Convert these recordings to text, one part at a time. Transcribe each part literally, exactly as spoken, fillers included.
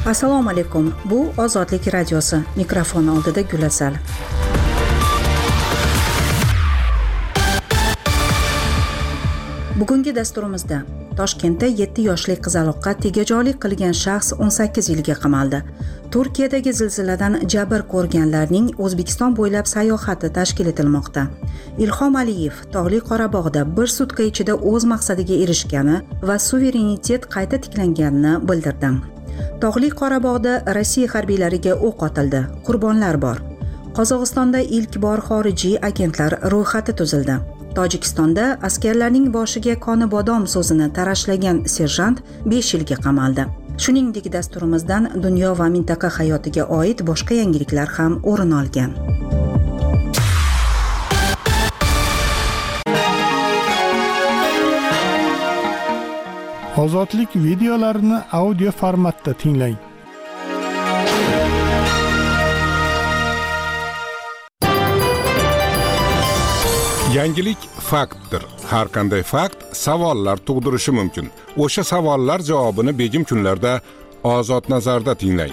Assalomu alaykum. Bu Ozodlik radiosi. Mikrofon oldida Gulasal. Bugungi dasturimizda Toshkentda yetti yoshli qizaloqqa tegajog'lik qilgan shaxs o'n sakkiz yilga qamaldi. Turkiyadagi zilziladan jabr ko'rganlarning O'zbekiston bo'ylab sayohati tashkil etilmoqda. Ilhom Aliyev Tog'li Qorabog'da bir sutka ichida o'z maqsadiga erishgani va suverenitet qayta tiklanganini bildirdi. Tog'li Qorabog'da Rossiya harbiylariga o'q otildi. Qurbonlar bor. Qozog'istonda ilk bor xorijiy agentlar ro'yxati tuzildi. Tojikistonda askarlarning boshiga qoni bodom so'zini tarashlagan serjant besh yilga qamaldi. Shuningdek, dasturimizdan dunyo va mintaqa hayotiga oid boshqa yangiliklar ham o'rin olgan. Ozodlik videolarini audio formatda tinglang. Yangilik faktdir. Har qanday fakt savollar tug'dirishi mumkin. O'sha savollar javobini begim kunlarda Ozod nazarda tinglang.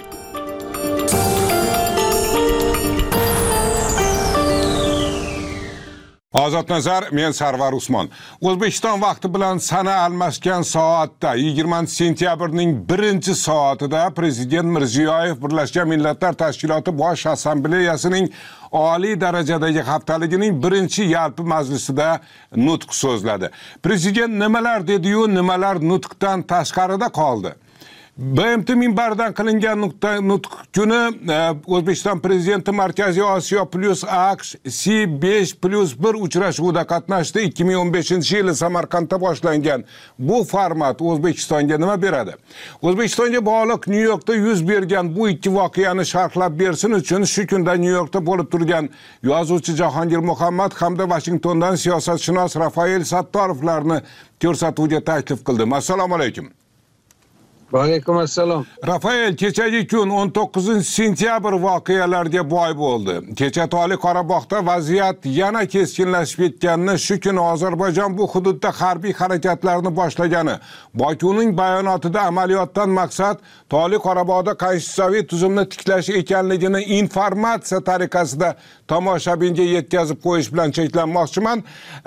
Ozod nazar, men Sarvar Usmon. O'zbekiston vaqti bilan sana almashgan soatda yigirmanchi sentyabrning birinchi soatida Prezident Mirziyoyev Birlashgan Millatlar Tashkiloti Bosh Assambleyasining oliy darajadagi haftaligining birinchi yalpi majlisida nutq so'zladi. Prezident nimalar dedi-yu, nimalar nutqdan tashqarida qoldi. B M T minbaridan qilingan nutq kuni O'zbekiston Prezidenti Markaziy Osiyo plus AQSh C besh plus bir uchrashuvida qatnashdi. ikki ming o'n beshinchi yili Samarqandda boshlangan bu format O'zbekistonga nima beradi? O'zbekistonga bog'liq Nyu-Yorkda yuz bergan bu ikki voqeani sharhlab bersin uchun shu kunda Nyu-Yorkda bo'lib turgan yozuvchi Jahongir Muhammad hamda Washingtondan siyosatshunos Rafael Sattorovlarni ko'rsatuvga taklif qildim. Assalomu alaykum. Va alaykum assalom. Rafael, kechagi kun o'n to'qqizinchi sentyabr voqealarga boy bo'ldi. Kecha Tog'li Qorabog'da vaziyat yana keskinlashib ketganini, shu kuni Ozarbayjon bu hududda harbiy harakatlarni boshlagani, Bokuning bayonotida amaliyotdan maqsad Tog'li Qorabog'da qaysi sovet tuzumni tiklash ekanligini informatsiya tariqasida tomoshabinga yetkazib qo'yish bilan cheklanmoqchiman.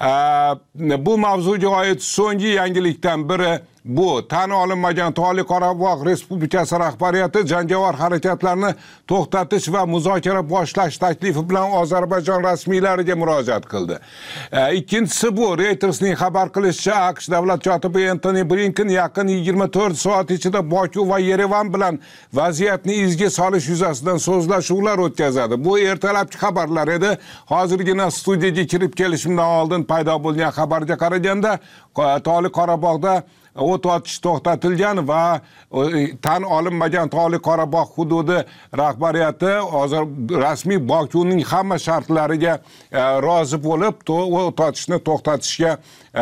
Bu mavzuga oid so'nggi yangilikdan biri bu tan olinmagan Tog'li Qorabog' Respublikasi rahbariyati jangovar harakatlarni to'xtatish va muzokara boshlash taklifi bilan Ozarbayjon rasmiylariga murojaat qildi. Ikkinchisi bu Reuters'ning xabar qilishicha AQSh davlat kotibi Antony Blinken yaqin yigirma to'rt soat ichida Boku va Yerevan bilan vaziyatni izga solish yuzasidan so'zlashuvlar o'tkazadi. Bu ertalabki xabarlar edi. Hozirgina studiyaga kirib kelishimdan oldin paydo bo'lgan xabarga qaraganda Tog'li Qorabog'da o't otish to'xtatilgan va tan olinmagan Tog'li Qorabog' hududi rahbariyati hozir rasmiy Bokuning hamma shartlariga rozi bo'lib, o't otishni to'xtatishga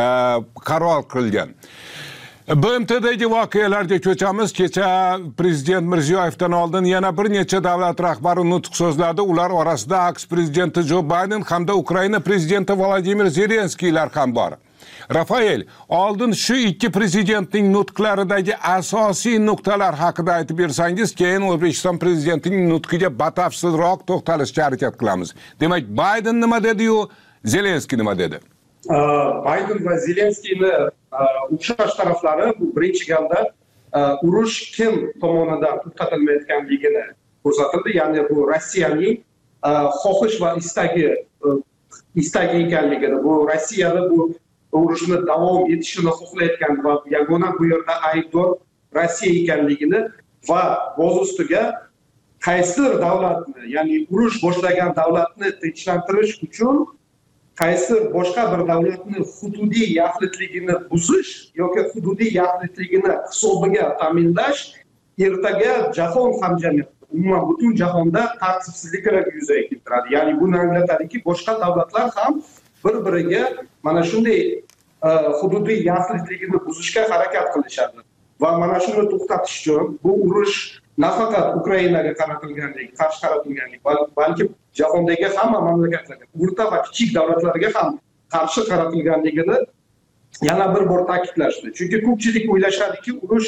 qaror qilgan. B M T'dagi voqealarga ko'chamiz. Kecha Prezident Mirziyoyevdan oldin yana bir necha davlat rahbari nutq so'zladi. Ular orasida AQSh prezidenti Jo Bayden hamda Ukraina prezidenti Vladimir Zelenskiylar ham bor. Rafael, oldin shu ikki prezidentning nutqlaridagi asosiy nuqtalar haqida aytib bersangiz, keyin O'zbekiston prezidentining nutqiga batafsilroq to'xtalishga harakat qilamiz. Demak, Bayden nima dedi-yu, Zelenskiy nima dedi? Bayden va Zelenskiyni o'xshash taraflari bu birinchi galda urush kim tomonidan to'xtatilmayotganligini ko'rsatildi. Ya'ni bu Rossiyaning xohish va istagi istagi ekanligini, bu Rossiyada bu urushni davom etishini xohlayotgan va yagona bu yerda aybdor Rossiya ekanligini va boz ustiga qaysidir davlatni, ya'ni urush boshlagan davlatni tinchlantirish uchun qaysidir boshqa bir davlatni hududiy yaxlitligini buzish yoki hududiy yaxlitligini hisobiga ta'minlash ertaga jahon hamjamiyati, umuman butun jahonda tartibsizliklar yuzaga keltiradi. Ya'ni buni anglatadiki, boshqa davlatlar ham bir-biriga mana shunday hududiy yaxlitligini buzishga harakat qilishadi. Va mana shuni to'xtatish uchun bu urush nafaqat Ukrainaga qaratilganligi, qarshi qaratilganligi, balki jahondagi hamma mamlakatlarga, o'rta va kichik davlatlarga ham qarshi qaratilganligini yana bir bor ta'kidlashdi. Chunki ko'pchilik o'ylashadiki, urush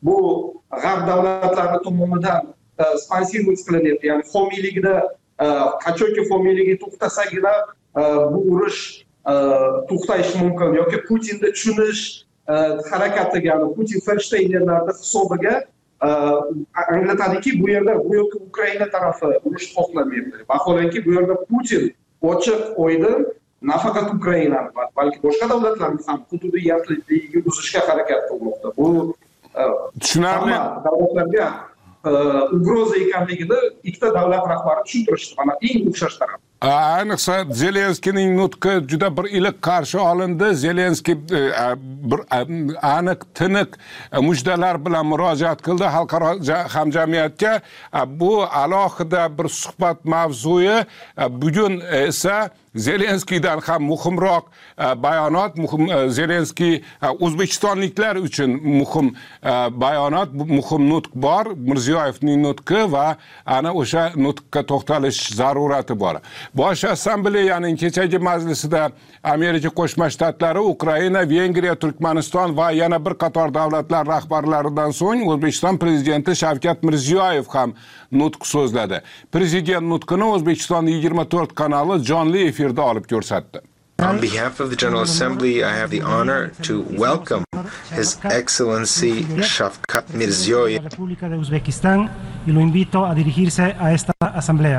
bu g'arb davlatlari tomonidan spansivniy qilinyapti, ya'ni homiyligida qachonki homiyligi to'xtasagina bu urush to'xtashi mumkin yoki Putinni tushunish harakatiga, ya'ni Putin Feinsteinlarning hisobiga anglatadiki, bu yerda bu yoki Ukraina tarafi urush xohlamayapti. Vaholanki bu yerda Putin ochiq oydin nafaqat Ukrainani, balki boshqa davlatlarni ham hududiy yaxlitligiga buzishga harakat qilmoqda. Bu tushunarli davlatlarga ugroza ekanligini ikkita davlat rahbari tushuntirishdi. Mana eng o'xshash taraf. Ayniqsa Zelenskiyning nutqi juda bir iliq qarshi olindi. Zelenskiy bir aniq, tiniq mujdalar bilan murojaat qildi xalqaro hamjamiyatga. Bu alohida bir suhbat mavzusi. Bugun esa Zelenskiydan ham muhimroq bayonot, muhim Zelenskiy O'zbekistonliklar uchun muhim bayonot, muhim nutq bor. Mirziyoyevning nutqi va ana o'sha nutqqa to'xtalish zarurati bor. Bosh assambleyaning kechagi majlisida Amerika Qo'shma Shtatlari, Ukraina, Vengriya, Turkmaniston va yana bir qator davlatlar rahbarlaridan so'ng O'zbekiston prezidenti Shavkat Mirziyoyev ham nutq so'zladi. Prezident nutqini O'zbekistonning yigirma to'rt kanali jonli efirda olib ko'rsatdi. On behalf of the General Assembly, I have the honor to welcome His Excellency Shavkat Mirziyoyev. República de Uzbekistán y lo invito a dirigirse a esta asamblea.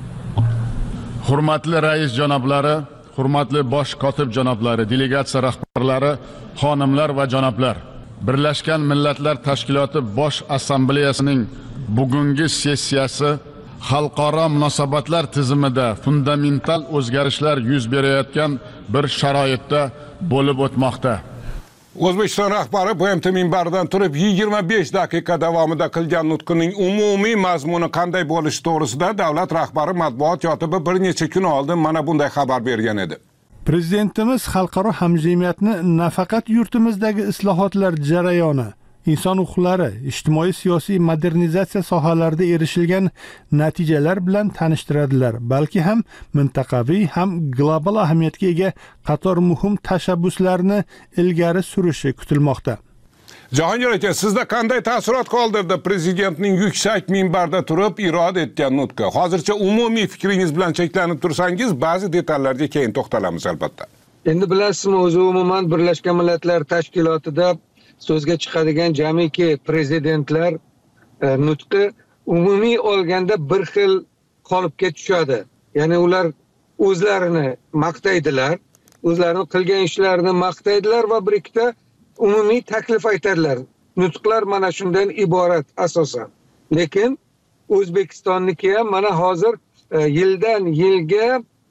Hurmatli rais janoblari, hurmatli bosh kotib janoblari, delegatsiya rahbarlari, xonimlar va janoblar. Birlashgan Millatlar Tashkiloti bosh assambleyasining bugungi sessiyasi xalqaro munosabatlar tizimida fundamental o'zgarishlar yuz berayotgan bir sharoitda bo'lib o'tmoqda. O'zbekiston rahbari B M T minbaridan turib yigirma besh daqiqa davomida qilgan nutqining umumiy mazmuni qanday bo'lishi to'g'risida davlat rahbari matbuot kotibi bir necha kun oldin mana bunday xabar bergan edi. Prezidentimiz xalqaro hamjamiyatni nafaqat yurtimizdagi islohotlar jarayoni, inson huquqlari, ijtimoiy siyosiy modernizatsiya sohalarida erishilgan natijalar bilan tanishtiradilar, balki ham mintaqaviy ham global ahamiyatga ega qator muhim tashabbuslarni ilgari surishi kutilmoqda. Jahongir aka, sizda qanday taassurot qoldirdi prezidentning yuksak minbarda turib irod etgan nutqi? Hozircha umumiy fikringiz bilan cheklanib tursangiz, ba'zi detallarga keyin to'xtalamiz albatta. Endi bilasizmi, o'zi umuman Birlashgan Millatlar Tashkilotida so'zga chiqadigan jamiki prezidentlar nutqi umumiy olganda bir xil qolipga tushadi. Ya'ni ular o'zlarini maqtaydilar, o'zlarining qilgan ishlarini maqtaydilar va bir ikkita umumiy taklif aytadilar. Nutqlar mana shundan iborat asosan. Lekin O'zbekistonniki ham mana hozir yildan yilga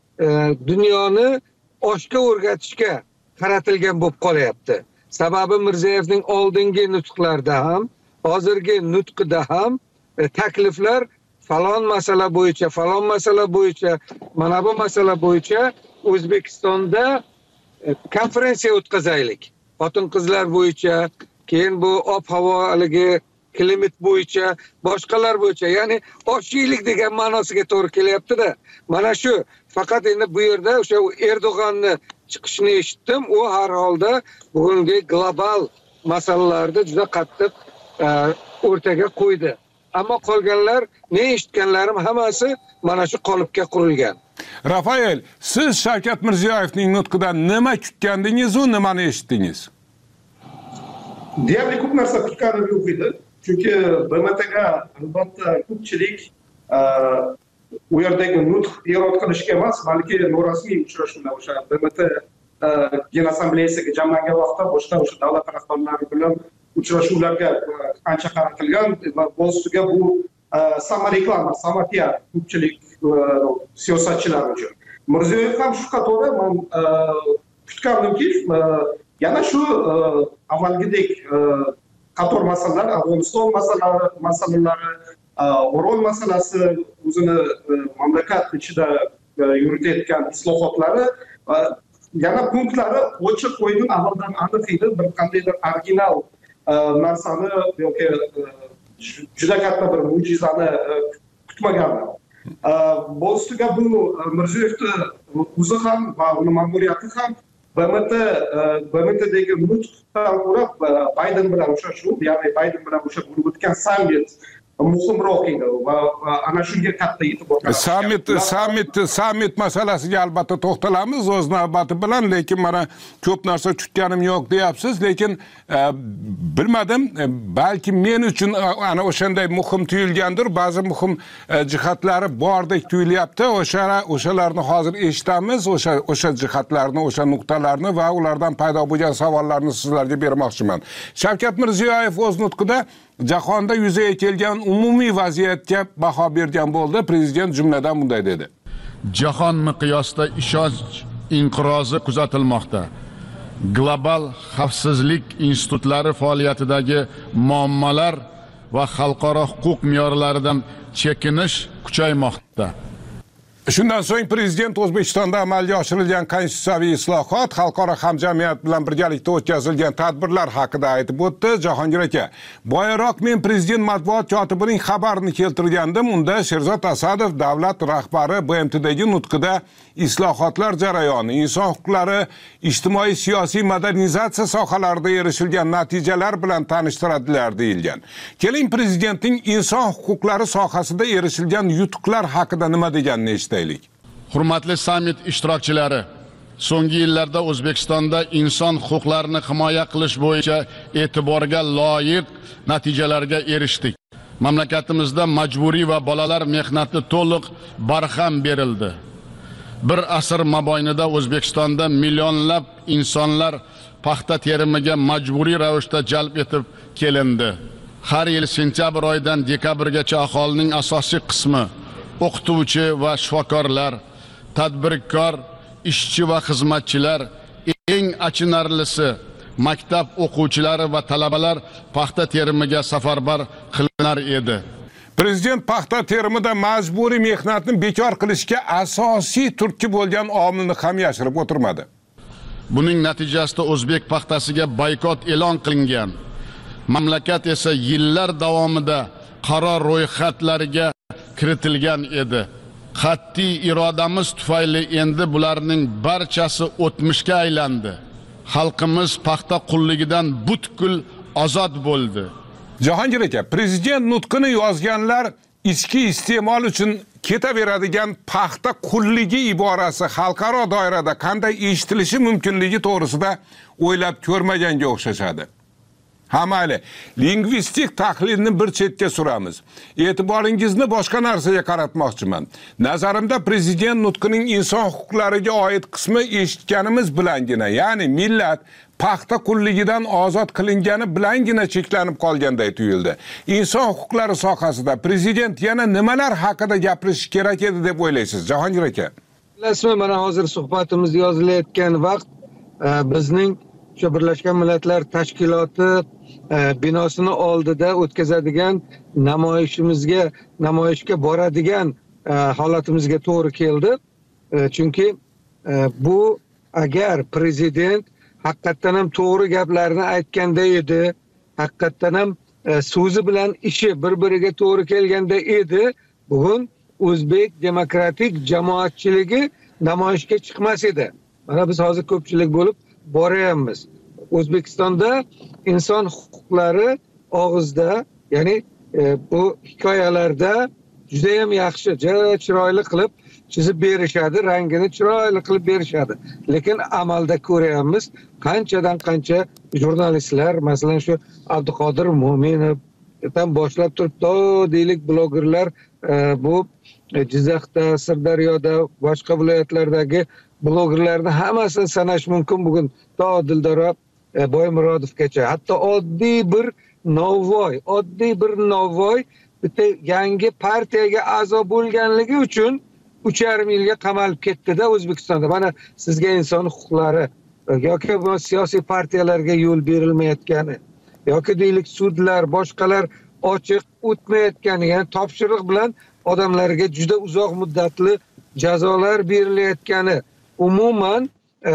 dunyoni oshga o'rgatishga qaratilgan bo'lib qolyapti. Sababi Mirziyoyevning oldingi nutqlarida ham, hozirgi nutqida ham takliflar falon masala bo'yicha, falon masala bo'yicha, mana bu masala bo'yicha O'zbekistonda konferensiya o'tkazaylik. Xotin-qizlar bo'yicha, keyin bu ob-havo haligi klimat bo'yicha, boshqalar bo'yicha, ya'ni oshiylik degan ma'nosiga to'g'ri kelyapti-da. Mana shu faqat endi bu yerda o'sha Erdo'g'onni chiqishini eshitdim. U har holda bugungi global masalalarda juda qattiq o'rtaga qo'ydi. Ammo qolganlar ne eshitganlarim hammasi mana shu qolipga qurilgan. Rafael, siz Shavkat Mirziyoyevning nutqidan nima kutgandingiz va nimani eshitdingiz? Deyarli ko'p narsa kutganim yo'q edi. Chunki B M Tga albatta ko'pchilik u yerdagi nutq irod qilishga emas, balki norasmiy uchrashuvlar, o'sha B M T Gen Assambleyasiga jamlangan vaqtda boshqa o'sha davlat rahbarlari bilan uchrashuvlarga ancha qaratilgan va bostiga bu sama reklama, sama P R ko'pchilik siyosatchilar uchun. Mirziyoyev ham shu qatorda men kutgandimki, yana shu avvalgidek qator masalalar, Afg'oniston masalalari, masalalari, Orol masalasi, o'zini mamlakat ichida yuritayotgan islohotlari yana punktlari ochiq qo'ygan, avvaldan aniq edi, bir qandaydir original narsani yoki juda katta bir mo'jizani kutmagandim. Bostiga bu Mirziyoyevni o'zi ham va uni ma'muriyati ham B M T B M T'dagi nutqdan ko'ra Bayden bilan uchrashuv, ya'ni Bayden bilan o'sha bo'lib o'tgan sammit muhimroq edi va ana shunga katta e'tibor qaratdi. Sammit sammit sammit masalasiga albatta to'xtalamiz o'z navbati bilan, lekin mana ko'p narsa tutganim yo'q deyapsiz, lekin bilmadim, balki men uchun ana o'shanday muhim tuyulgandir, ba'zi muhim jihatlari bordek tuyulyapti. O'sha o'shalarni hozir eshitamiz, o'sha o'sha jihatlarni, o'sha nuqtalarni va ulardan paydo bo'lgan savollarni sizlarga bermoqchiman. Shavkat Mirziyoyev o'z nutqida jahonda yuzaga kelgan umumiy vaziyatga baho bergan bo'ldi. Prezident jumladan bunday dedi: Jahon miqyosida ishonch inqirozi kuzatilmoqda. Global xavfsizlik institutlari faoliyatidagi muammolar va xalqaro huquq me'yorlaridan chekinish kuchaymoqda. Shundan so'ng prezident O'zbekistonda amalga oshirilgan konstitutsiyaviy islohot, xalqaro hamjamiyat bilan birgalikda o'tkazilgan tadbirlar haqida aytib o'tdi. Jahongir aka, boyaroq men prezident matbuot kotibining xabarini keltirgandim. Unda Sherzod Asadov davlat rahbari B M T'dagi nutqida islohotlar jarayoni, inson huquqlari, ijtimoiy siyosiy modernizatsiya sohalarida erishilgan natijalar bilan tanishtiradilar deyilgan. Keling, prezidentning inson huquqlari sohasida erishilgan yutuqlar haqida nima deganini eshitaylik. Hurmatli sammit ishtirokchilari, so'nggi yillarda O'zbekistonda inson huquqlarini himoya qilish bo'yicha e'tiborga loyiq natijalarga erishdik. Mamlakatimizda majburiy va bolalar mehnati to'liq barham berildi. Bir asr mobaynida O'zbekistonda millionlab insonlar paxta terimiga majburiy ravishda jalb etib kelindi. Har yil sentyabr oyidan dekabrgacha aholining asosiy qismi o'qituvchi va shifokorlar, tadbirkor, ishchi va xizmatchilar, eng achinarlisi maktab o'quvchilari va talabalar paxta terimiga safarbar qilinar edi. Prezident paxta terimida majburiy mehnatni bekor qilishga asosiy turtki bo'lgan omilni ham yashirib o'tirmadi. Buning natijasida o'zbek paxtasiga boykot e'lon qilingan. Mamlakat esa yillar davomida qaror ro'yxatlariga kiritilgan edi. Qat'iy irodamiz tufayli endi bularning barchasi o'tmishga aylandi. Xalqimiz paxta qulligidan butkul ozod bo'ldi. Jahongir aka, prezident nutqini yozganlar ichki iste'mol uchun ketaveradigan paxta qulligi iborasi xalqaro doirada qanday eshitilishi mumkinligi to'g'risida o'ylab ko'rmaganga o'xshashadi. Ha mayli, lingvistik tahlilni bir chetga suramiz. E'tiboringizni boshqa narsaga qaratmoqchiman. Nazarimda prezident nutqining inson huquqlariga oid qismi eshitganimiz bilangina, ya'ni millat paxta qulligidan ozod qilingani bilangina cheklanib qolganday tuyuldi. Inson huquqlari sohasida prezident yana nimalar haqida gapirish kerak edi deb o'ylaysiz, Jahongir aka? Bilasizmi, mana hozir suhbatimiz yozilayotgan vaqt bizning shu Birlashgan Millatlar Tashkiloti binosini oldida o'tkazadigan namoyishimizga, namoyishga boradigan holatimizga to'g'ri keldi. Chunki bu agar prezident haqiqatan ham to'g'ri gaplarni aytganda edi, haqiqatan ham so'zi bilan ishi bir-biriga to'g'ri kelganda edi, bugun o'zbek demokratik jamoatchiligi namoyishga chiqmas edi. Mana biz hozir ko'pchilik bo'lib boryapmiz. O'zbekistonda inson huquqlari og'izda, ya'ni e, bu hikoyalarda juda ham yaxshi, juda chiroyli qilib chizib berishadi, rangini chiroyli qilib berishadi. Lekin amalda ko'ryapmiz, qanchadan qancha jurnalistlar, masalan shu Abduqodir Mo'minovdan boshlab turib to deylik blogerlar e, bu Jizzaxda, Sirdaryoda, boshqa viloyatlardagi blogerlarni hammasini sanash mumkin bugun, to Dildora e, Boymurodovgacha, hatto oddiy bir novvoy, oddiy bir novvoy bitta yangi partiyaga a'zo bo'lganligi uchun uch yarim yilga qamalib ketdi-da O'zbekistonda. Mana sizga inson huquqlari yoki bu siyosiy partiyalarga yo'l berilmayotgani yoki deylik sudlar, boshqalar ochiq o'tmayotgani, ya'ni topshiriq bilan odamlarga juda uzoq muddatli jazolar berilayotgani, umuman e,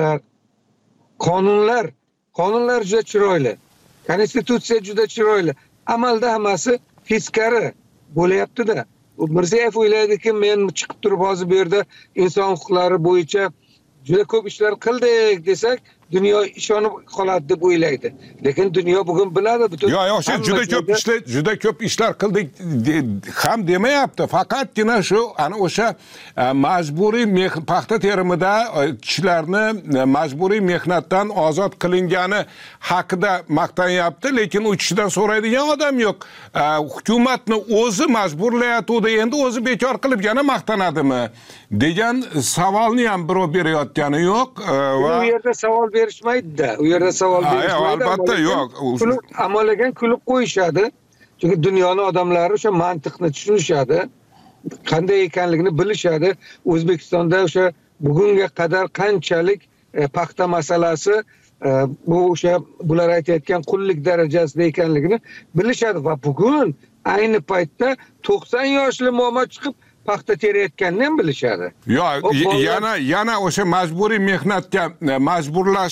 qonunlar, qonunlar juda chiroyli, konstitutsiya juda chiroyli, amalda hammasi teskari bo'layapti-da. Mirziyoyev o'ylaydiki, men chiqib turib hozir bu yerda inson huquqlari bo'yicha juda ko'p ishlar qildik desak, dunyo ishonib qoladi deb o'ylaydi. Lekin dunyo bugun biladi butun. Yo'q, yo'q, shu juda ko'p ishlar, juda ko'p ishlar qildik ham demayapti. Faqatgina shu ana o'sha majburiy paxta terimida kishilarni majburiy mehnatdan ozod qilingani haqida maqtanyapti, lekin u kishidan so'raydigan odam yo'q. Hukumatni o'zi majburlayotdi, endi o'zi bekor qilib yana maqtanadimi degan savolni ham birov berayotgani yo'q. Va u yerda savol berishmaydi-da. U yerda savol berishmaydi. Albatta yo'q. Amalagan kulib qo'yishadi. Chunki dunyoning odamlari o'sha mantiqni tushunishadi. Qanday ekanligini bilishadi. O'zbekistonda o'sha bugunga qadar qanchalik paxta masalasi bu o'sha bular aytayotgan qullik darajasida ekanligini bilishadi va bugun ayni paytda to'qson yoshli momo chiqib paxta terayotganini ham bilishadi. Yo'q, yana yana o'sha majburiy mehnatga majburlash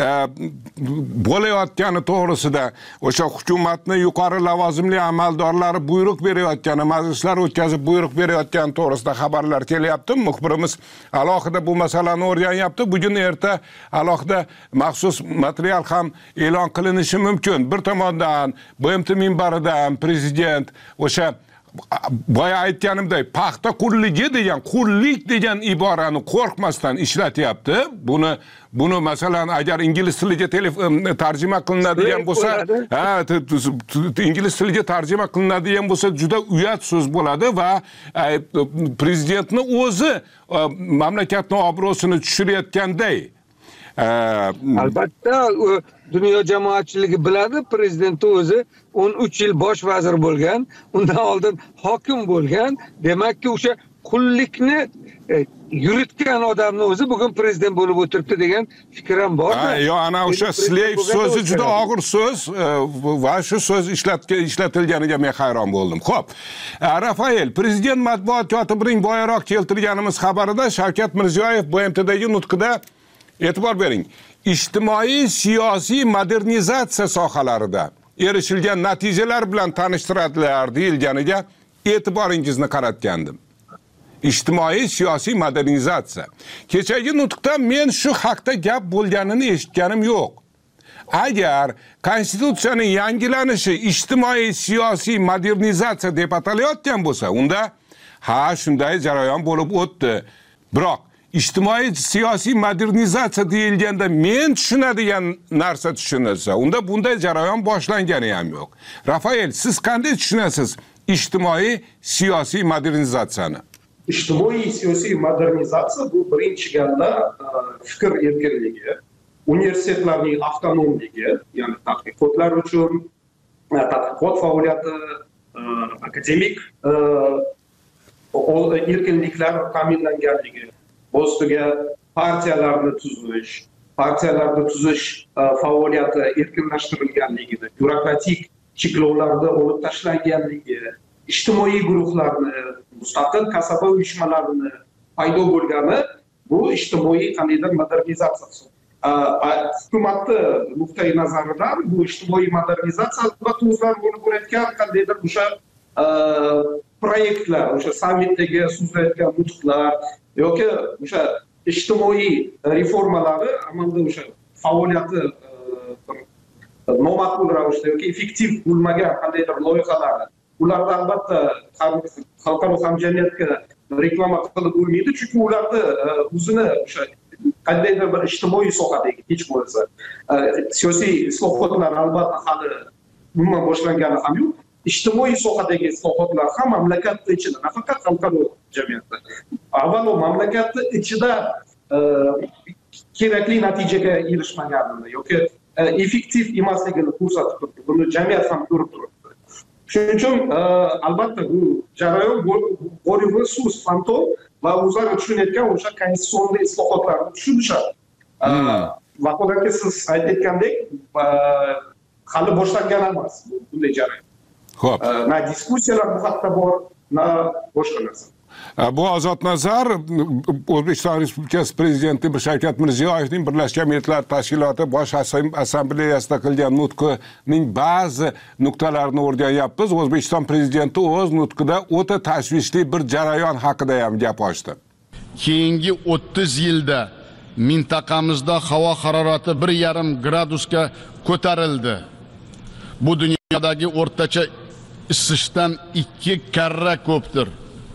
bo'layotgani to'g'risida o'sha hukumatning yuqori lavozimli amaldorlari buyruq berayotgani, majlislar o'tkazib buyruq berayotgani to'g'risida xabarlar kelyapti. Muxbirimiz alohida bu masalani o'rganyapti. Bugun erta alohida maxsus material ham e'lon qilinishi mumkin. Bir tomondan B M T minbaridan prezident o'sha boya aytganimdek paxta qulligi degan qullik degan iborani qo'rqmasdan ishlatyapti. Buni buni masalan agar ingliz tiliga tarjima qilinadigan bo'lsa, ha, ingliz tiliga tarjima qilinadigan bo'lsa juda uyat so'z bo'ladi va prezidentning o'zi mamlakatning obro'sini tushirayotganday. Albatta dunyo jamoatchiligi biladi, prezident o'zi o'n uch yil bosh vazir bo'lgan, undan oldin hokim bo'lgan. Demakki o'sha qullikni yuritgan odamni o'zi bugun prezident bo'lib o'tiribdi degan fikr ham bor. Yo, ana o'sha slave so'zi juda og'ir so'z va shu so'z ishlatilganiga men hayron bo'ldim. Xo'p, Rafael, prezident matbuot kotibining boyaroq keltirganimiz xabarida Shavkat Mirziyoyev B M T'dagi nutqida e'tibor bering. Ijtimoiy siyosiy modernizatsiya sohalarida erishilgan natijalar bilan tanishtiradilar deyilganiga e'tiboringizni qaratgandim. Ijtimoiy siyosiy modernizatsiya. Kechagi nutqda men shu haqda gap bo'lganini eshitganim yo'q. Agar konstitutsiyaning yangilanishi ijtimoiy siyosiy modernizatsiya deb atalayotgan bo'lsa, unda ha, shunday jarayon bo'lib o'tdi. Biroq ijtimoiy siyosiy modernizatsiya deyilganda men tushunadigan narsa tushunilsa, unda bunday jarayon boshlangani ham yo'q. Rafael, siz qanday tushunasiz ijtimoiy siyosiy modernizatsiyani? Ijtimoiy siyosiy modernizatsiya bu birinchi galda fikr erkinligi, universitetlarning avtonomligi, ya'ni tadqiqotlar uchun tadqiqot faoliyati, akademik erkinliklar ta'minlanganligi, ustiga partiyalarni tuzish, partiyalarni tuzish faoliyati erkinlashtirilganligini, byurokratik cheklovlarda olib tashlanganligi, ijtimoiy guruhlarni, mustaqil kasaba uyushmalarini paydo bo'lgani bu ijtimoiy qandaydir modernizatsiya. Hukumatni nuqtai nazaridan bu ijtimoiy modernizatsiya albatta o'zlari bo'lib bo'layotgan qandaydir o'sha proyektlar, o'sha sammitdagi so'zlayotgan nutqlar yoki o'sha ijtimoiy reformalari amalda o'sha faoliyati nomaqbul ravishda yoki effektiv bo'lmagan qandaydir loyihalar, ularni albatta xalqaro hamjamiyatga reklama qilib bo'lmaydi, chunki ularni o'zini o'sha qandaydir bir ijtimoiy sohadagi hech bo'lmasa siyosiy islohotlar albatta hali umuman boshlangani ham yo'q. Ijtimoiy sohadagi islohotlar ham mamlakatni ichida, nafaqat xalqaro jamiyatda, avvalo mamlakatni ichida kerakli natijaga erishmaganini yoki effektiv emasligini ko'rsatib turibdi. Buni jamiyat ham ko'rib turibdi. Shuning uchun albatta bu jarayon bo'rivli so'z fantom va o'zlari tushunayotgan o'sha konstitutsiyaviy islohotlarni tushunishadi. Vakolatga siz aytayotgandek hali boshlangan emas bunday jarayon. Xo'p. Na diskussiyalar bu haqda bor, na boshqa narsa. Bu Ozodnazar O'zbekiston Respublikasi Prezidenti Shavkat Mirziyoyevning Birlashgan Millatlar Tashkiloti Bosh Assambleyasida qilgan nutqining ba'zi nuqtalarini o'rganyapmiz. O'zbekiston Prezidenti o'z nutqida o'ta tashvishli bir jarayon haqida ham gap ochdi. Keyingi o'ttiz yilda mintaqamizda havo harorati bir yarim gradusga ko'tarildi. Bu dunyodagi o'rtacha isishdan ikki karra ko'pdir.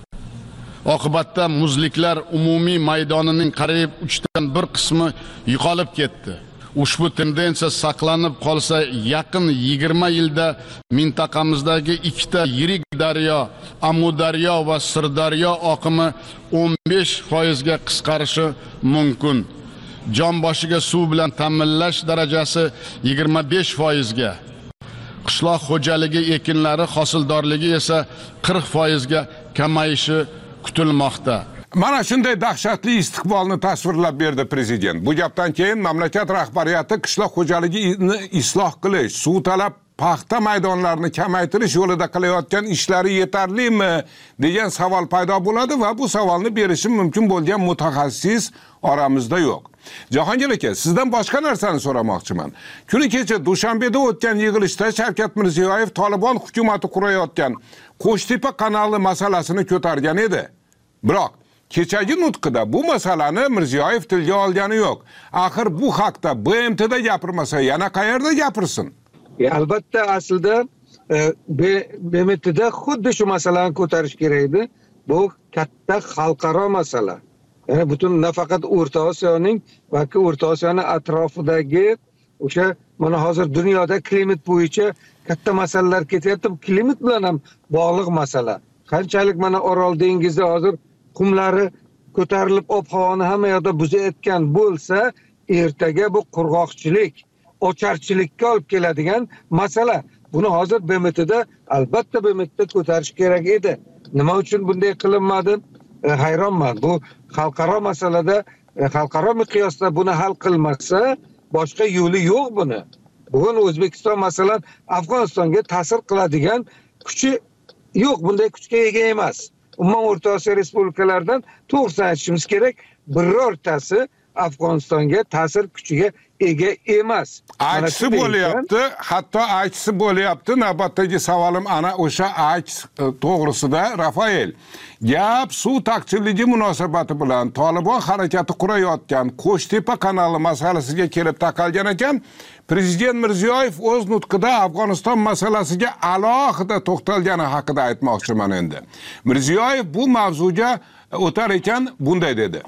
Oqibatda muzliklar umumiy maydonining qariyb uchdan bir qismi yo'qolib ketdi. Ushbu tendensiya saqlanib qolsa, yaqin yigirma yilda mintaqamizdagi ikkita yirik daryo, Amudaryo va Sirdaryo oqimi o'n besh foizga qisqarishi mumkin. Jon boshiga suv bilan ta'minlash darajasi yigirma besh foizga, qishloq xo'jaligi ekinlari hosildorligi esa qirq foizga kamayishi kutilmoqda. Mana shunday dahshatli istiqbolni tasvirlab berdi prezident. Bu gapdan keyin mamlakat rahbariyati qishloq xo'jaligini isloh qilish, suv talab paxta maydonlarini kamaytirish yo'lida qilayotgan ishlari yetarlimi degan savol paydo bo'ladi va bu savolni berishi mumkin bo'lgan mutaxassis oramizda yo'q. Jahongir aka, sizdan boshqa narsani so'ramoqchiman. Kuni kecha Dushanbeda o'tgan yig'ilishda Shavkat Mirziyoyev Tolibon hukumati qurayotgan Qo'shtepa kanali masalasini ko'targan edi. Biroq kechagi nutqida bu masalani Mirziyoyev tilga olgani yo'q. Axir bu haqda B M T'da gapirmasa yana qayerda gapirsin? E, albatta aslida e, B M T'da xuddi shu masalani ko'tarish kerak edi. Bu katta xalqaro masala. Ya'ni butun nafaqat O'rta Osiyoning, balki O'rta Osiyoning atrofidagi o'sha mana hozir dunyoda klimat bo'yicha katta masalalar ketyapti. Klimat bilan ham bog'liq masala. Qanchalik mana Orol dengizi hozir qumlari ko'tarilib ob-havoni hamma yoqda buzayotgan bo'lsa, ertaga bu qurg'oqchilik, ocharchilikka olib keladigan masala. Buni hozir B M T'da albatta B M T'da ko'tarish kerak edi. Nima uchun bunday qilinmadi? E, hayronman. Bu xalqaro masalada, e, xalqaro miqyosda buni hal qilmasa, boshqa yo'li yo'q buni. Bugun O'zbekiston masalan Afg'onistonga ta'sir qiladigan kuchi yo'q, bunday kuchga ega emas. Umuman O'rta Osiyo respublikalaridan to'g'risini aytishimiz kerak, birortasi Afg'onistonga ta'sir kuchiga ega emas. Aksi bo'lyapti, hatto aksi bo'lyapti. Navbatdagi savolim ana o'sha aks to'g'risida. Rafael, gap suv taqchilligi munosabati bilan Tolibon harakati qurayotgan Qo'shtepa kanali masalasiga kelib taqalgan ekan. Prezident Mirziyoyev o'z nutqida Afg'oniston masalasiga alohida to'xtalgani haqida aytmoqchiman endi. Mirziyoyev bu mavzuga o'tar ekan bunday dedi.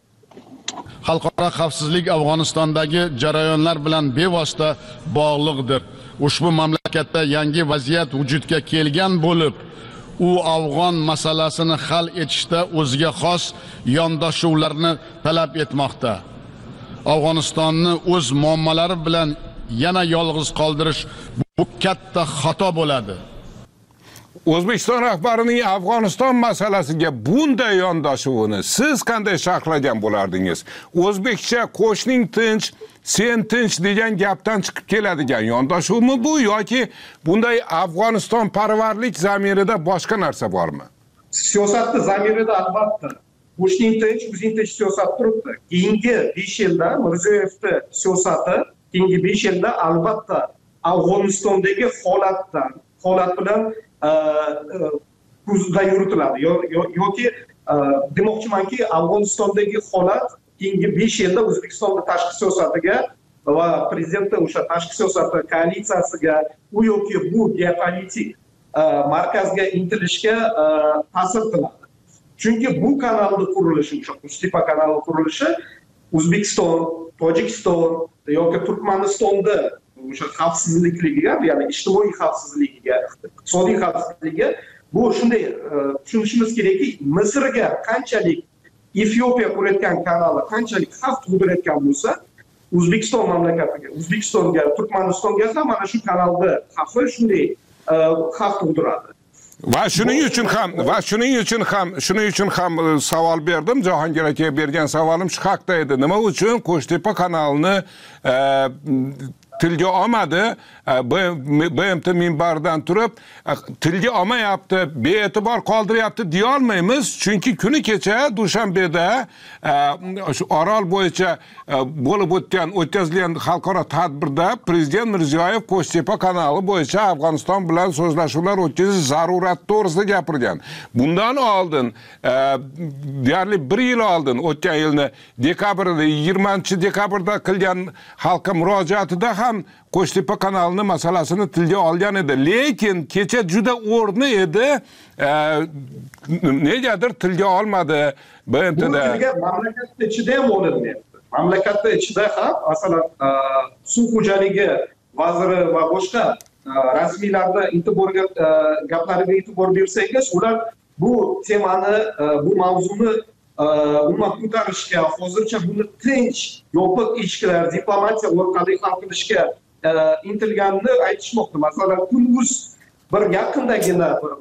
Xalqaro xavfsizlik Afg'onistondagi jarayonlar bilan bevosita bog'liqdir. Ushbu mamlakatda yangi vaziyat vujudga kelgan bo'lib, u Afg'on masalasini hal etishda o'ziga xos yondashuvlarni talab etmoqda. Afg'onistonni o'z muammolari bilan yana yolg'iz qoldirish bu katta xato bo'ladi. O'zbekiston rahbarining Afg'oniston masalasiga bunday yondashuvini siz qanday sharhlagan bo'lardingiz? O'zbekcha qo'shning tinch, sen tinch degan gapdan chiqib keladigan yondashuvmi bu yoki bunday Afg'oniston parvarlik zamirida boshqa narsa bormi? Siyosatning zamirida albatta qo'shning tinch, o'zing tinch siyosat turibdi. Keyingi besh yilda Mirziyoyevning siyosati, keyingi besh yilda albatta Afg'onistondagi holatdan, holat bilan kuzda yuritiladi yoki demoqchimanki Afg'onistondagi holat keyingi besh yilda O'zbekistonning tashqi siyosatiga va prezidentning o'sha tashqi siyosati koalitsiyasiga u yoki bu geopolitik markazga intilishga ta'sir qiladi. Chunki bu kanalning qurilishi, o'sha Qo'shtepa kanali qurilishi O'zbekiston, Tojikiston yoki Turkmanistonda o'sha xavfsizligiga, ya'ni ijtimoiy xavfsizligiga, iqtisodiy xavfsizligiga bu shunday tushunishimiz kerakki, Misrga qanchalik Efiopiya qurayotgan kanali qanchalik xavf tug'dirayotgan bo'lsa, O'zbekiston mamlakatiga, O'zbekistonga, Turkmanistonga ham mana shu kanalda xavfi shunday xavf tug'diradi. Va shuning uchun ham va shuning uchun ham shuning uchun ham savol berdim. Jahongir akaga bergan savolim shu haqda edi. Nima uchun Qo'shtepa kanalini tilga olmadi. B M T minbaridan turib tilga olmayapti, bee'tibor qoldiryapti deya olmaymiz. Chunki kuni kecha Dushanbeda shu Orol bo'yicha bo'lib o'tgan o'tkazilgan xalqaro tadbirda Prezident Mirziyoyev Qo'shtepa kanali bo'yicha Afg'oniston bilan so'zlashuvlar o'tkazish zarurati to'g'risida gapirgan. Bundan oldin deyarli bir yil oldin o'tgan yilni dekabrda yigirmanchi dekabrda qilgan xalqqa murojaatida ham Qo'shtepa kanalini masalasini tilga olgan edi. Lekin kecha juda o'rni edi. Negadir tilga olmadi B M T'da. Bu mamlakat ichida ham o'rnayapti. Mamlakatda ichida ham masalan suv xo'jaligi vaziri va boshqa rasmiylarni e'tiborga gaplariga e'tibor bersangiz, ular bu temani, bu mavzuni umuman ko'tarishga, hozircha buni tinch, yopiq eshiklar, diplomatiya orqali hal qilishga intilganini aytishmoqda. Masalan, Kunduz bir yaqindagina bir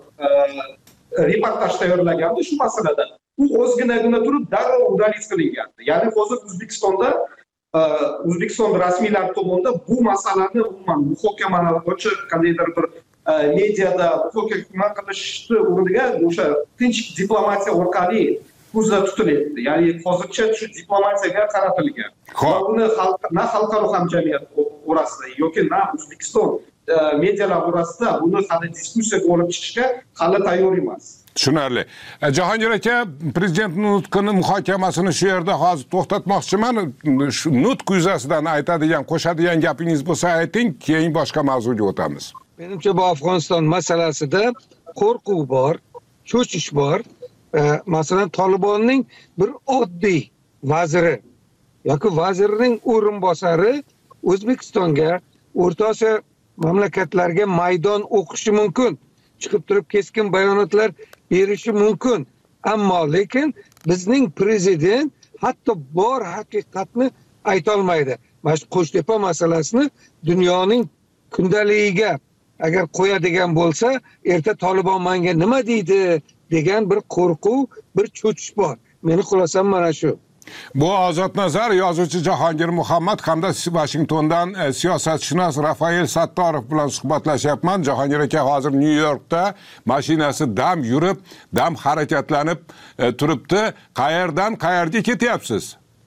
reportaj tayyorlagandi shu masalada. U o'zginagina turib darrov udalist qilingandi. Ya'ni hozir O'zbekistonda O'zbekiston rasmiylari tomonidan bu masalani umuman muhokamalovchi qandaydir bir mediada muhokama qilishni o'rniga o'sha tinch diplomatiya orqali ko'zda tutilyapti. Ya'ni hozircha shu diplomatiyaga qaratilgan. Va uni na xalqaro hamjamiyat orasida yoki na O'zbekiston medialar orasida buni hali diskussiyaga olib chiqishga hali tayyor emas. Tushunarli. Jahongir aka, prezident nutqini muhokamasini shu yerda hozir to'xtatmoqchiman. Shu nutq yuzasidan aytadigan, qo'shadigan gapingiz bo'lsa ayting, keyin boshqa mavzuga o'tamiz. Menimcha bu Afg'oniston masalasida qo'rquv bor, cho'chish bor. Masalan, Talibanning bir oddiy vaziri yoki vazirining o'rinbosari O'zbekistonga, O'rta Osiyo mamlakatlarga maydon o'qishi mumkin. Chiqib turib keskin bayonotlar berishi mumkin. Ammo lekin bizning prezident hatto bor haqiqatni ayta olmaydi. Mana shu Qo'shtepa masalasini dunyoning kundaligiga agar qo'yadigan bo'lsa, erta Taliban menga nima deydi degan bir qo'rquv, bir cho'chish bor. Meni xulosam mana shu. Bu Ozod Nazar, yozuvchi Jahongir Muhammad hamda Washingtondan siyosatshunos Rafael Sattorov bilan suhbatlashyapman. Jahongir aka hozir New Yorkda mashinasi dam yurib, dam harakatlanib turibdi. Qayerdan qayerga ketyapsiz?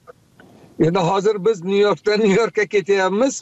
Endi hozir biz New Yorkdan New Yorkka ketyapmiz.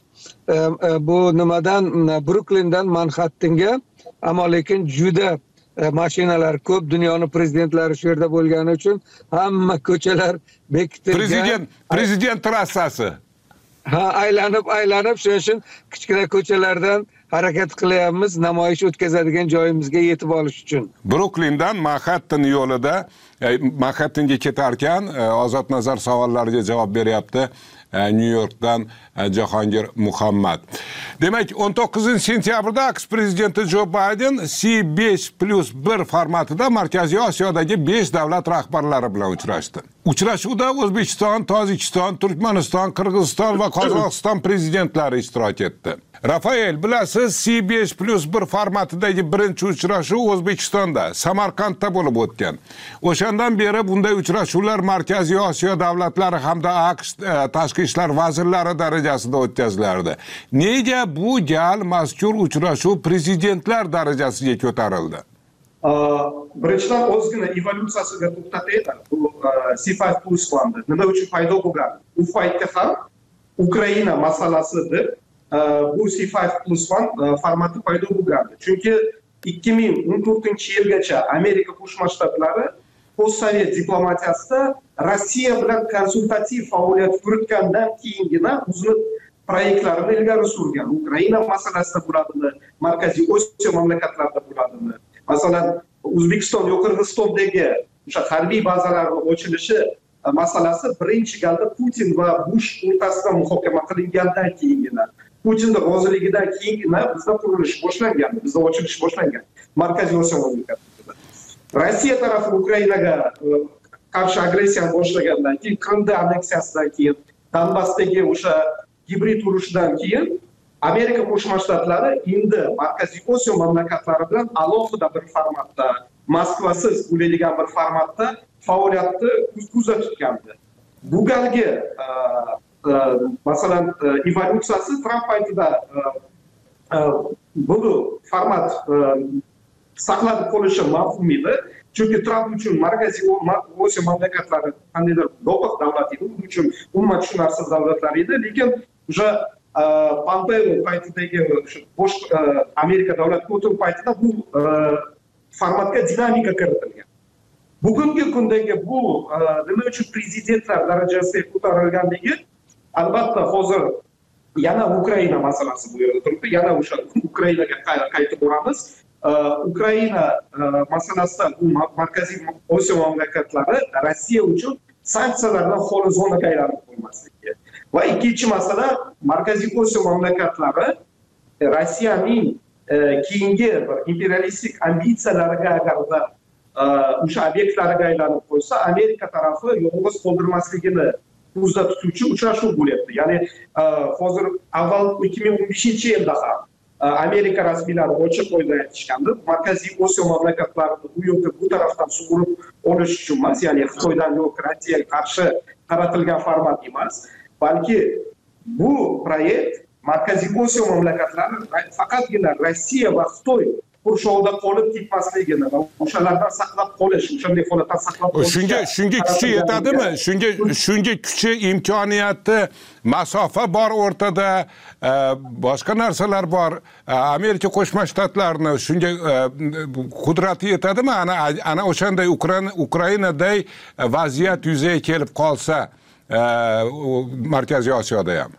Bu nimadan Brooklyndan Manhattanga, ammo lekin juda mashinalar ko'p, dunyoning prezidentlari shu yerda bo'lgani uchun hamma ko'chalar bekitilgan. Prezident, prezident trassasi. Ha, aylanib, aylanib shu uchun kichkina ko'chalardan harakat qilyapmiz, namoyish o'tkazadigan joyimizga yetib olish uchun. Brooklyndan Manhattan yo'lida Manhattanga ketar ekan, Ozod Nazar savollariga javob beryapti. New Yorkdan Jahongir Muhammad. Demak, o'n to'qqizinchi sentyabrda aqsh prezidenti Jo Bayden C besh plus bir formatida Markaziy Osiyodagi besh davlat rahbarlari bilan uchrashdi. Uchrashuvda O'zbekiston, Tojikiston, Turkmaniston, Qirg'iziston va Qozog'iston prezidentlari ishtirok etdi. Rafael, bilasiz, C besh plus bir formatidagi birinchi uchrashuv O'zbekistonda, Samarqandda bo'lib o'tgan. O'shandan beri bunday uchrashuvlar Markaziy Osiyo davlatlari hamda aqsh tashqi ishlar vazirlari darajasida o'tkazilardi. Nega bu gal mazkur uchrashuv prezidentlar darajasiga ko'tarildi? Birinchidan o'zgina evolyutsiyasiga to'xtataylik. Bu C besh plus bir nima uchun paydo bo'lgan? U paytda ham Ukraina masalasidir. Bu C besh plus bir formati paydo bo'lgandi. Chunki ikki ming o'n to'rtinchi yilgacha Amerika Qo'shma Shtatlari postsovet diplomatiyasida Rossiya bilan konsultativ faoliyat yuritgandan keyingina o'zini proyektlarini ilgari surgan. Ukraina masalasida bo'ladimi, Markaziy Osiyo mamlakatlarida bo'ladimi? Masalan, O'zbekiston yoki Qirg'izistondagi o'sha harbiy bazalarning ochilishi masalasi birinchi galda Putin va Bush o'rtasida muhokama qilingandan keyingina, Putinning roziligidan keyingina bizda qurilish boshlangan, bizda ochilish boshlangan. Markaziy Osiyo mamlakatlarida. Rossiya tarafi Ukrainaga qarshi agressiyani boshlagandan keyin, Qrimda anneksiyasidan keyin, Donbassdagi o'sha gibrid urushdan keyin Amerika Qo'shma Shtatlari endi Markaziy Osiyo mamlakatlari bilan alohida bir formatda, Moskvasiz bo'ladigan bir formatda faoliyatni kuzatib tutgandi. Bu galgi masalan evolyutsiyasi Tramp paytida buni format saqlab qolishi mavhum edi. Chunki Tramp uchun Markaziy Osiyo mamlakatlari qandaydir do'q davlat edi, uning uchun umuman tushunarsiz davlatlar edi. Lekin o'sha Pompeo paytidagi bosh Amerika davlat kotibi paytida bu formatga dinamika kiritilgan. Bugungi kundagi bu nima uchun prezidentlar darajasiga ko'tarilganligi, albatta hozir yana Ukraina masalasi bu yerda turibdi. Yana o'sha Ukrainaga qaytib boramiz. Ukraina masalasida bu Markaziy Osiyo mamlakatlari Rossiya uchun sanksiyalardan xoli zonaga aylanib qo'ymasligi. Va ikkinchi masala, Markaziy Osiyo mamlakatlari Rossiyaning keyingi bir imperialistik ambitsiyalariga agarda o'sha obyektlarga aylanib qo'ysa, Amerika tarafi yolg'iz qoldirmasligini ko'zda tutuvchi uchrashuv bo'lyapti. Ya'ni hozir avval ikki ming o'n beshinchi yilda ham Amerika rasmiylari ochiq qo'yda aytishgandi, Markaziy Osiyo mamlakatlarini bu yo'lda bu tarafdan sug'urib olish uchun emas, ya'ni Xitoydan yo'q Rossiyaga qarshi qaratilgan format emas, balki bu proyekt Markaziy Osiyo mamlakatlari faqatgina Rossiya va Xitoy qurshovida qolib ketmasligini va o'shalardan saqlab qolish, o'shanday holatdan saqlab qolish. Shunga shunga kuchi yetadimi? Shunga shunga kuchi, imkoniyati, masofa bor o'rtada, boshqa narsalar bor. Amerika Qo'shma Shtatlarini shunga qudrati yetadimi? Ana ana o'shanday Ukraina Ukrainaday vaziyat yuzaga kelib qolsa, Markaziy Osiyoda ham.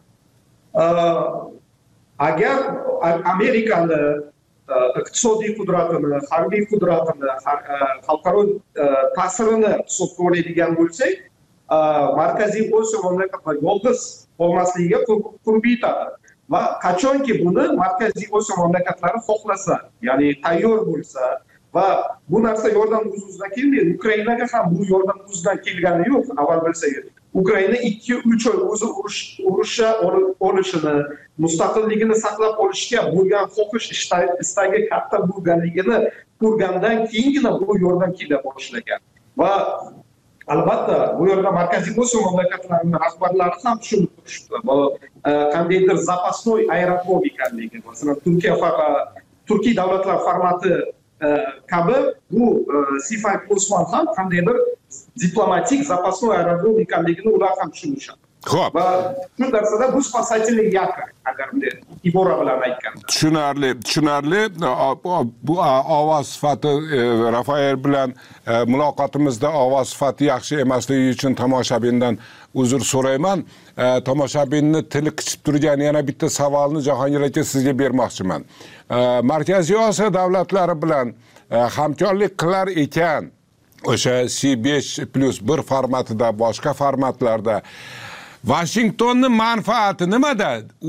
Agar Amerikani iqtisodiy qudratini, harbiy qudratini, xalqaro ta'sirini hisobga oladigan bo'lsak, Markaziy Osiyo mamlakatlari yolg'iz qolmasligiga qurbi yetadi. Va qachonki buni Markaziy Osiyo mamlakatlari xohlasa, ya'ni tayyor bo'lsa va bu narsa yordam o'zidan kelmaydi. Ukrainaga ham bu yordam o'zidan kelgani yo'q, avval bilsangiz. Ukraina ikki uch oy o'zi urusha olishini, mustaqilligini saqlab olishga bo'lgan xohish, istagi katta bo'lganligini ko'rgandan keyingina bu yordam kela boshlagan. Va albatta bu yerda Markaziy Osiyo mamlakatlarining rahbarlari ham tushunib turishdi. Bu qandaydir zapasnoy aerodrom ekanligi, masalan, Turkiya Turkiy davlatlar formati kabi bu C besh Osman ham qandaydir diplomatik zapasnoy aerodrom ekanligini ular ham tushunishadi. Xo'p. Va shu narsada bu spasательный якорь, agar bunday ibora bilan aytganda. Tushunarli, tushunarli. Bu ovoz sifati Rafael bilan muloqotimizda ovoz sifati yaxshi emasligi uchun tomoshabindan uzr so'rayman. Tomoshabinni tili qichib turgan yana bitta savolni Jahongir aka sizga bermoqchiman. Markaziy Osiyo davlatlari bilan hamkorlik qilar ekan, o'sha C besh plus bir formatida, boshqa formatlarda Washingtonning manfaati nimada?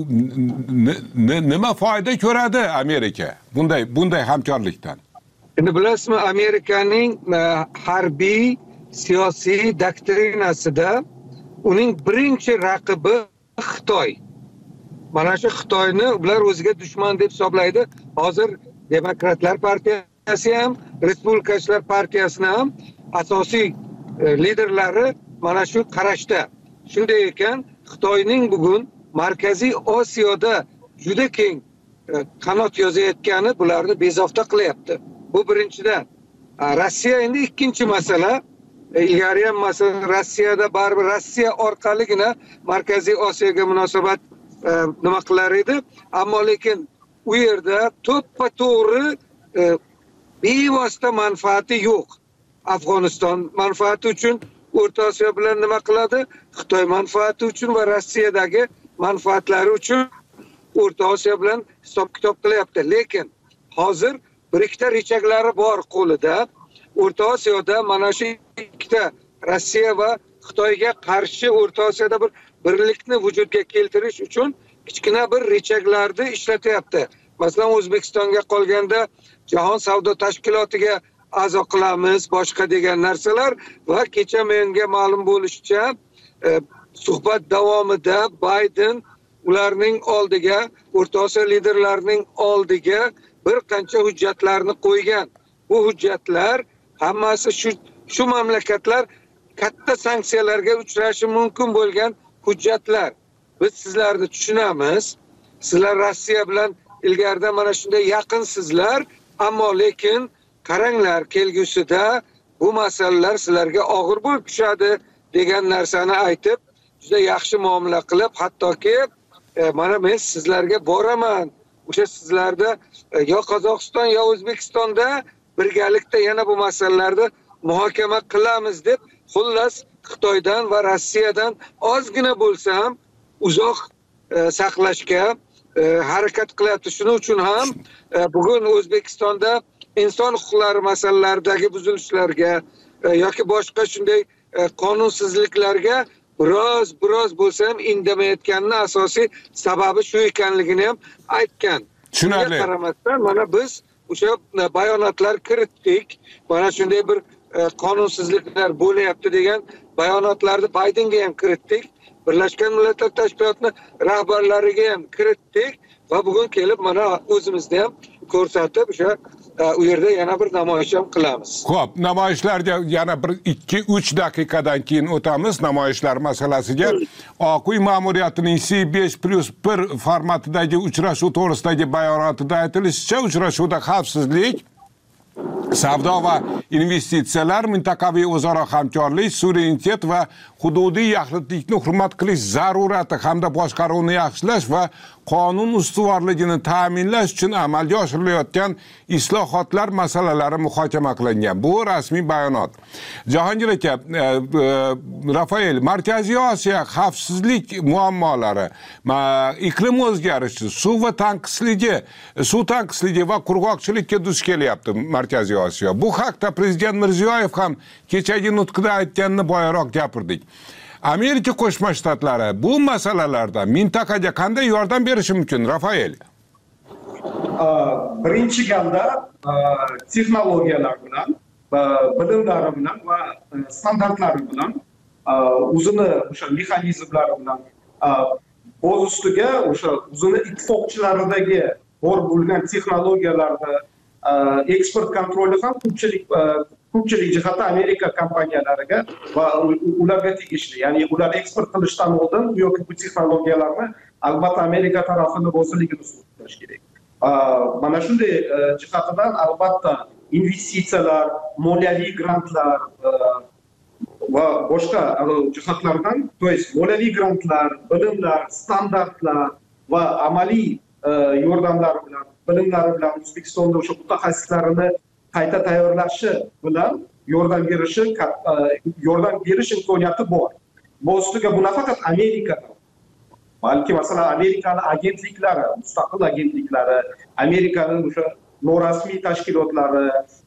Nima foyda ko'radi Amerika bunday bunday hamkorlikdan? Endi bilasizmi, Amerikaning harbiy siyosiy doktrinasida uning birinchi raqibi Xitoy. Mana shu Xitoyni ular o'ziga dushman deb hisoblaydi. Hozir Demokratlar partiyasi ham, Respublikachilar partiyasini ham asosiy liderlari mana shu qarashda. Shunday ekan, Xitoyning bugun Markaziy Osiyoda juda keng qanot yozayotgani bularni bezovta qilyapti. Bu birinchidan. Rossiya endi ikkinchi masala. Ilgari ham masalan Rossiyada baribir Rossiya orqaligina Markaziy Osiyoga munosabat nima qilar edi, ammo lekin u yerda to'ppa-to'g'ri bevosita manfaati yo'q. Afg'oniston manfaati uchun O'rta Osiyo bilan nima qiladi? Xitoy manfaati uchun va Rossiyadagi manfaatlari uchun O'rta Osiyo bilan hisob-kitob qilyapti. Lekin hozir bir ikkita rechaklari bor qo'lida. O'rta Osiyoda mana shu ikkita Rossiya va Xitoyga qarshi O'rta Osiyoda bir birlikni vujudga keltirish uchun kichkina bir rechaklarni ishlatyapti. Masalan, O'zbekistonga qolganda Jahon savdo tashkilotiga a'zo qilamiz, boshqa degan narsalar va kecha menga ma'lum bo'lishicha, suhbat davomida Bayden ularning oldiga, O'rta Osiyo liderlarining oldiga bir qancha hujjatlarni qo'ygan. Bu hujjatlar hammasi shu shu mamlakatlar katta sanksiyalarga uchrashi mumkin bo'lgan hujjatlar. biz sizlarni tushunamiz. Sizlar Rossiya bilan ilgaridan mana shunday yaqinsizlar, ammo lekin qaranglar, kelgusida bu masalalar sizlarga og'ir bo'lib tushadi degan narsani aytib, juda yaxshi muomala qilib, hattoki e, mana men sizlarga boraman. O'sha sizlarda e, yo Qozog'iston yo O'zbekistonda birgalikda yana bu masalalarni muhokama qilamiz deb, xullas Xitoydan va Rossiyadan ozgina bo'lsa ham uzoq e, saqlashga e, harakat qilyapti. Shuning uchun ham e, bugun O'zbekistonda inson huquqlari masalalaridagi buzilishlarga e, yoki boshqa shunday e, qonunsizliklarga biroz biroz bo'lsa ham indamayotganning asosiy sababi shu ekanligini ham aytgan. Tushunarli. Shunga qaramasdan mana biz o'sha bayonotlar kiritdik. Mana shunday bir e, qonunsizliklar bo'lyapti degan bayonotlarni Baydenga ham kiritdik. Birlashgan Millatlar Tashkilotining rahbarlariga ham kiritdik va bugun kelib mana o'zimizni ham ko'rsatib o'sha u yerda yana bir namoyish ham qilamiz. Xo'p, namoyishlarga yana bir ikki uch daqiqadan keyin o'tamiz namoyishlar masalasiga. Oq uy ma'muriyatining C besh plus bir formatidagi uchrashuv to'g'risidagi bayonotida aytilishicha, uchrashuvda xavfsizlik, savdo va investitsiyalar, mintaqaviy o'zaro hamkorlik, suverenitet va hududiy yaxlitlikni hurmat qilish zarurati hamda boshqaruvni yaxshilash va qonun ustuvorligini ta'minlash uchun amalga oshirilayotgan islohotlar masalalari muhokama qilingan. Bu rasmiy bayonot. Jahongir aka, e, e, Rafael, Markaziy Osiyo xavfsizlik muammolari, iqlim o'zgarishi, suv va tanqisligi, suv tanqisligi va qurg'oqchilikka duch kelyapti Markaziy Osiyo. Bu haqda Prezident Mirziyoyev ham kechagi nutqida aytganini boyaroq gapirdik. Amerika Qo'shma Shtatlari bu masalalarda mintaqaga qanday yordam berishi mumkin, Rafael? Birinchi galda texnologiyalar bilan, bilimlari bilan va standartlari bilan, o'zini o'sha mexanizmlari bilan o'z ustiga o'sha o'zini ittifoqchilaridagi bor bo'lgan texnologiyalarni eksport kontroli ham ko'pchilik ko'pchilik jihatda Amerika kompaniyalariga va ularga tegishli. Ya'ni ular eksport qilishdan oldin yoki bu texnologiyalarni albatta Amerika tarafini roziligini so'rash kerak. Mana shunday jihatidan albatta investitsiyalar, moliyaviy grantlar va boshqa jihatlardan, to есть moliyaviy grantlar, bilimlar, standartlar va amaliy yordamlar bilan, bilimlari bilan O'zbekistonda o'sha mutaxassislarini qayta tayyorlashi bilan yordam berishi yordam berish imkoniyati bor. Bu ustiga bu nafaqat Amerikadan, balki masalan Amerikaning agentliklari, mustaqil agentliklari, Amerikaning o'sha norasmiy tashkilotlari,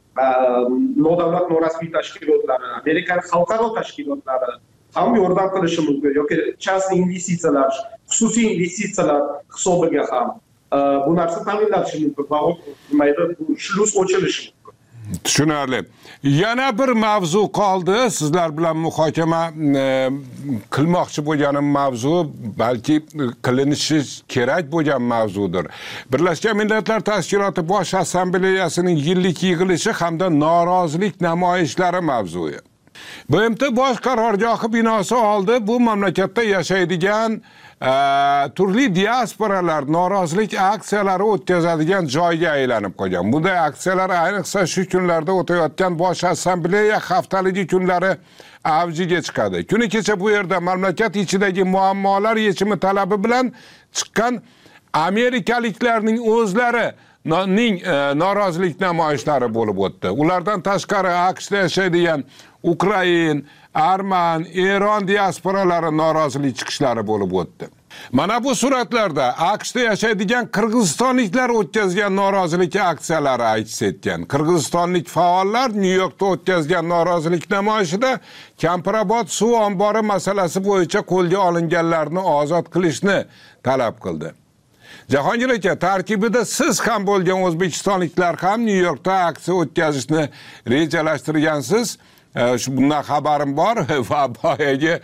nodavlat norasmiy tashkilotlari, Amerikaning xalqaro tashkilotlari ham yordam qilishi mumkin yoki частный investitsiyalar, xususiy investitsiyalar hisobiga ham bu narsa ta'minlanishi mumkin va bu shluz ochilishi mumkin. Tushunarli. Yana bir mavzu qoldi. Sizlar bilan muhokama e, qilmoqchi bo'lganim mavzu, balki qilinishi kerak bo'lgan mavzudir. Birlashgan Millatlar Tashkiloti Bosh Assambleyasining yillik yig'ilishi hamda norozilik namoyishlari mavzusi. B M T bosh qarorgohi binosi oldi bu mamlakatda yashaydigan e, turli diasporalar norozilik aksiyalari o'tkazadigan joyga aylanib qolgan. Bunday aksiyalar ayniqsa shu kunlarda o'tayotgan Bosh Assambleya haftaligi kunlari avjiga chiqadi. Kuni kecha bu yerda mamlakat ichidagi muammolar yechimi talabi bilan chiqqan amerikaliklarning o'zlari ning e, norozilik namoyishlari bo'lib o'tdi. Ulardan tashqari AQShda yashaydigan Ukrain, Arman, Eron diasporalari norozilik chiqishlari bo'lib o'tdi. Mana bu suratlarda AQShda yashaydigan qirg'izistonliklar o'tkazgan norozilik aksiyalari aks etgan. Qirg'izistonlik faollar Nyu-Yorkda o'tkazgan norozilik namoyishida Kampirobod suv ombori masalasi bo'yicha qo'lga olinganlarni ozod qilishni talab qildi. Jahongir aka, tarkibida siz ham bo'lgan o'zbekistonliklar ham Nyu-Yorkda aksiya o'tkazishni rejalashtirgansiz. Shu bundan xabarim bor va boyagi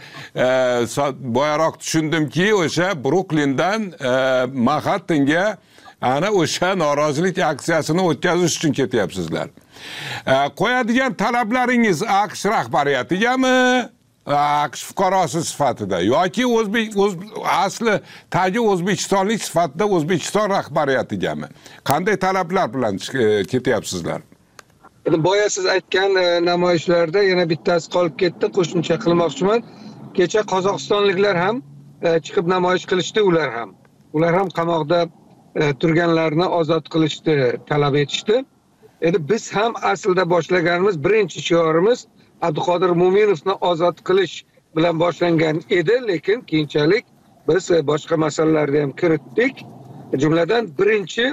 boyaroq tushundimki, o'sha Bruklindan Manhattanga ana o'sha norozilik aksiyasini o'tkazish uchun ketyapsizlar. Qo'yadigan talablaringiz AQSh rahbariyatigami AQSh fuqarosi sifatida yoki o'zbek o'z asli tagi o'zbekistonlik sifatida O'zbekiston rahbariyatigami? Qanday talablar bilan ketyapsizlar? Boya siz aytgan namoyishlarda yana bittasi qolib ketdi, qo'shimcha qilmoqchiman. Kecha qozog'istonliklar ham chiqib namoyish qilishdi, ular ham. Ular ham qamoqda turganlarni ozod qilishni talab etishdi. Endi biz ham aslida boshlaganimiz birinchi shiorimiz Abduqodir Mo'minovni ozod qilish bilan boshlangan edi, lekin keyinchalik biz boshqa masalalarga ham kiritdik. Jumladan birinchi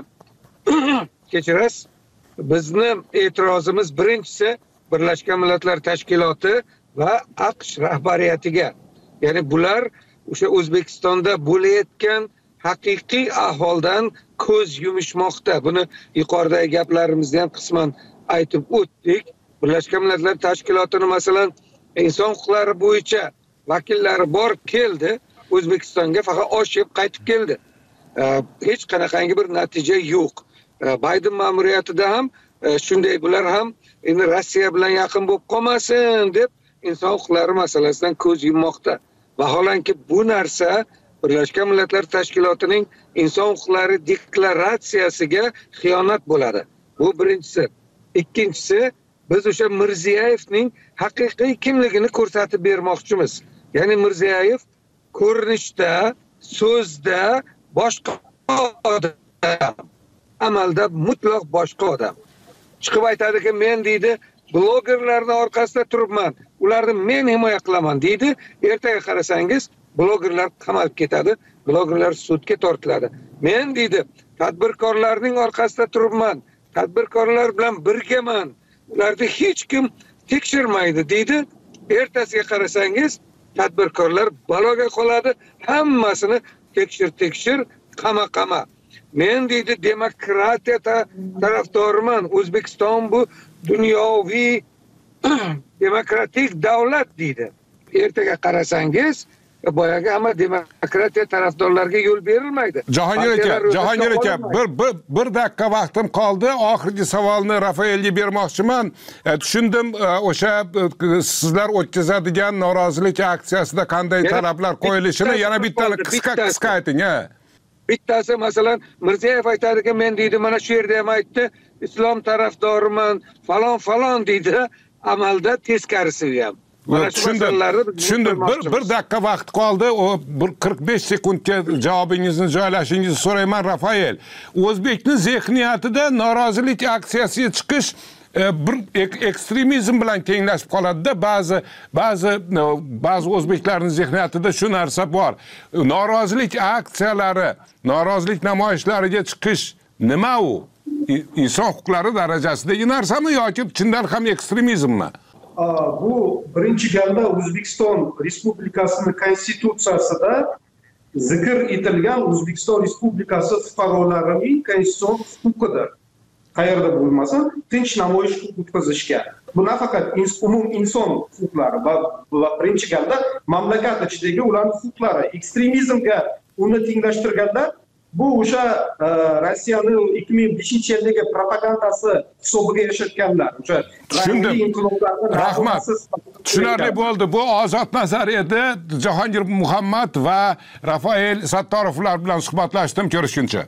kechirasiz, bizni e'tirozimiz birinchisi Birlashgan Millatlar Tashkiloti va AQSh rahbariyatiga. Ya'ni bular o'sha O'zbekistonda bo'layotgan haqiqiy ahvoldan ko'z yumishmoqda. Buni yuqoridagi gaplarimizda ham qisman aytib o'tdik. Birlashgan Millatlar Tashkilotini masalan inson huquqlari bo'yicha vakillari bor keldi, O'zbekistonga faqat osh yeb qaytib keldi. Hech qanaqangi bir natija yo'q. Bayden ma'muriyatida ham shunday, bular ham endi Rossiya bilan yaqin bo'lib qolmasin deb inson huquqlari masalasidan ko'z yummoqda. Vaholanki bu narsa Birlashgan Millatlar Tashkilotining inson huquqlari deklaratsiyasiga xiyonat bo'ladi. Bu birinchisi. Ikkinchisi, biz o'sha Mirziyoyevning haqiqiy kimligini ko'rsatib bermoqchimiz. Ya'ni Mirziyoyev ko'rinishda, so'zda boshqa odam, amalda mutlaq boshqa odam. Chiqib aytadiki, men deydi, blogerlarning orqasida turibman, ularni men himoya qilaman deydi. Ertaga qarasangiz, blogerlar qamalib ketadi, blogerlar sudga tortiladi. Men deydi, tadbirkorlarning orqasida turibman, tadbirkorlar bilan birgaman, ularni hech kim tekshirmaydi deydi. Ertasiga qarasangiz, tadbirkorlar baloga qoladi, hammasini tekshir tekshir, qama qama. Men deydi, demokratiya tarafdoriman. O'zbekiston bu dunyoviy demokratik davlat deydi. Ertaga qarasangiz, boyaga hamma demokratiya tarafdorlariga yo'l berilmaydi. Jahongir aka, Jahongir aka, bir bir bir daqiqa vaqtim qoldi. Oxirgi savolni Rafaelga bermoqchiman. E, tushundim, o'sha sizlar o'tkazadigan norozilik aksiyasida qanday talablar qo'yilishini yana bittani qisqa qisqa ayting, ha. Bittasi masalan Mirziyoyev aytadiki, men deydi, mana shu yerda ham aytdi, islom tarafdoriman, falon falon deydi, amalda teskarisi ham. Tushundim. Tushundim. Bir bir daqiqa vaqt qoldi. O qirq besh sekundga javobingizni joylashingizni so'rayman, Rafael. O'zbekning zehniyatida norozilik aksiyasiga chiqish bir ekstremizm bilan tenglashib qoladi-da. Ba'zi ba'zi ba'zi o'zbeklarning zehniyatida shu narsa bor. Norozilik aksiyalari, norozilik namoyishlariga chiqish nima u? Inson huquqlari darajasidagi narsami yoki chindan ham ekstremizmmi? Bu birinchi galda O'zbekiston Respublikasining konstitutsiyasida zikr etilgan O'zbekiston Respublikasi fuqarolarining konstitutsion huquqidir. Qayerda bo'lmasin, tinch namoyish o'tkazishga. Bu nafaqat umum inson huquqlari va birinchi galda mamlakat ichidagi ularning huquqlari. Ekstremizmga uni tenglashtirganda bu o'sha Rossiyaning ikki ming beshinchi yildagi propagandasi hisobiga yashayotganlar. O'sha rahmat. Tushunarli bo'ldi. Bu Ozod nazariyada Jahongir Muhammad va Rafael Sattorovlar bilan suhbatlashdim. Ko'rishguncha.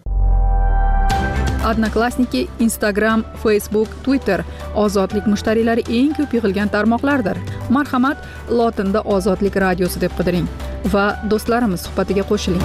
Odnoklassniki, Instagram, Facebook, Twitter ozodlik mushtariylari eng ko'p yig'ilgan tarmoqlardir. Marhamat, lotinda Ozodlik radiosi deb qidiring va do'stlarimiz suhbatiga qo'shiling.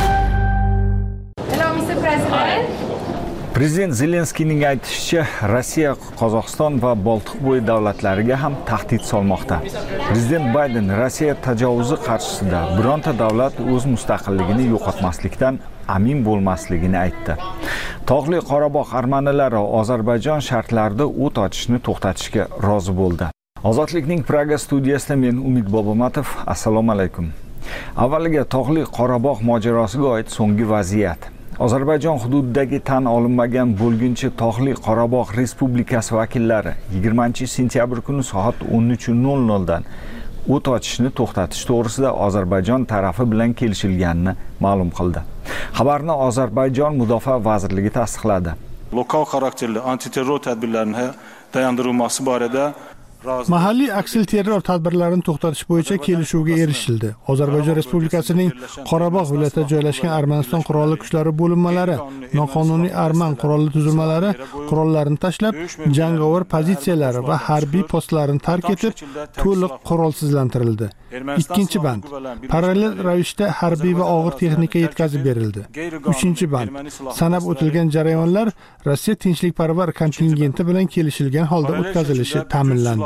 Prezident Zelenskiyning aytishicha, Rossiya, Qozog'iston va Boltiqbo'yi davlatlariga ham tahdid solmoqda. Prezident Bayden Rossiya tajovuzi qarshisida bironta davlat o'z mustaqilligini yo'qotmaslikdan amin bo'lmasligini aytdi. Tog'li Qorabog' armanilari Ozarbayjon shartlarida o't ochishni to'xtatishga rozi bo'ldi. Ozodlikning Praga studiyasida men Umid Bobomatov. Assalomu alaykum. Avvaliga Tog'li Qorabog' mojarosiga oid so'nggi vaziyat. Ozarbayjon hududidagi tan olinmagan bo'lgunchi Tog'li Qorabog' Respublikasi vakillari yigirmanchi sentyabr kuni soat o'n uch nol nol dan o't ochishni to'xtatish to'g'risida Ozarbayjon tarafi bilan kelishilganini ma'lum qildi. Xabarni Ozarbayjon Mudofaa vazirligi tasdiqladi. Lokal xarakterli antiterror tadbirlarining dayandırılması barədə Mahalliy aksilterror tadbirlarini to'xtatish bo'yicha kelishuvga erishildi. Ozarbayjon Respublikasining Qorabog' viloyatida joylashgan Armaniston qurolli kuchlari bo'linmalari, noqonuniy arman qurolli tuzilmalari qurollarini tashlab, jangovar pozitsiyalari va harbiy postlarni tark etib, to'liq qurolsizlantirildi. Ikkinchi band. Parallel ravishda harbiy va og'ir texnika yetkazib berildi. Uchinchi band. Sanab o'tilgan jarayonlar Rossiya tinchlikparvar kontingenti bilan kelishilgan holda o'tkazilishi ta'minlandi.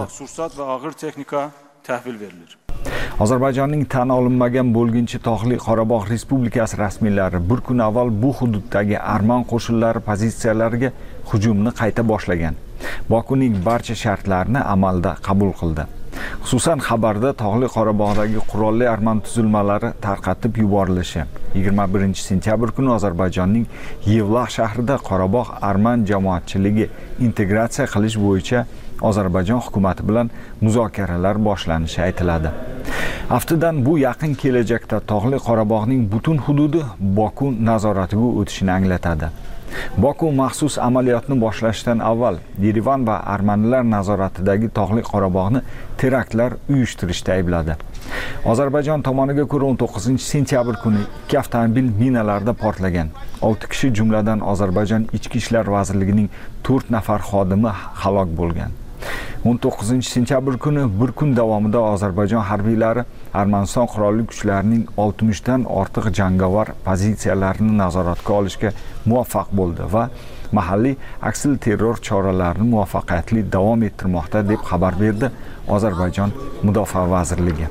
Ozarbayjonning tan olinmagan bo'lginchi Tog'li Qorabog' Respublikasi rasmiylari bir kun avval bu hududdagi arman qo'shinlari pozitsiyalariga hujumni qayta boshlagan. Bokuning barcha shartlarini amalda qabul qildi. Xususan xabarda Tog'li Qorabog'dagi qurolli arman tuzilmalari tarqatib yuborilishi. yigirma birinchi sentyabr kuni Ozarbayjonning Yevlax shahrida Qorabog' arman jamoatchiligi integratsiya qilish bo'yicha Ozarbayjon hukumati bilan muzokaralar boshlanishi aytiladi. Aftidan bu yaqin kelajakda Tog'li Qorabog'ning butun hududi Boku nazoratiga o'tishini anglatadi. Boku maxsus amaliyotni boshlashdan avval Yerevan va armanlar nazoratidagi Tog'li Qorabog'ni teraktlar uyushtirishda aybladi. Ozarbayjon tomoniga ko'ra o'n to'qqizinchi sentyabr kuni ikki avtomobil minalarda portlagan. olti kishi jumladan Ozarbayjon Ichki ishlar vazirligining to'rt nafar xodimi halok bo'lgan. o'n to'qqizinchi sentyabr kuni bir kun davomida Ozarbayjon harbiylari Armaniston qurolli kuchlarining oltmishdan ortiq jangovar pozitsiyalarini nazoratga olishga muvaffaq bo'ldi va mahalliy aksil terror choralarini muvaffaqiyatli davom ettirmoqda deb xabar berdi Ozarbayjon Mudofaa vazirligi.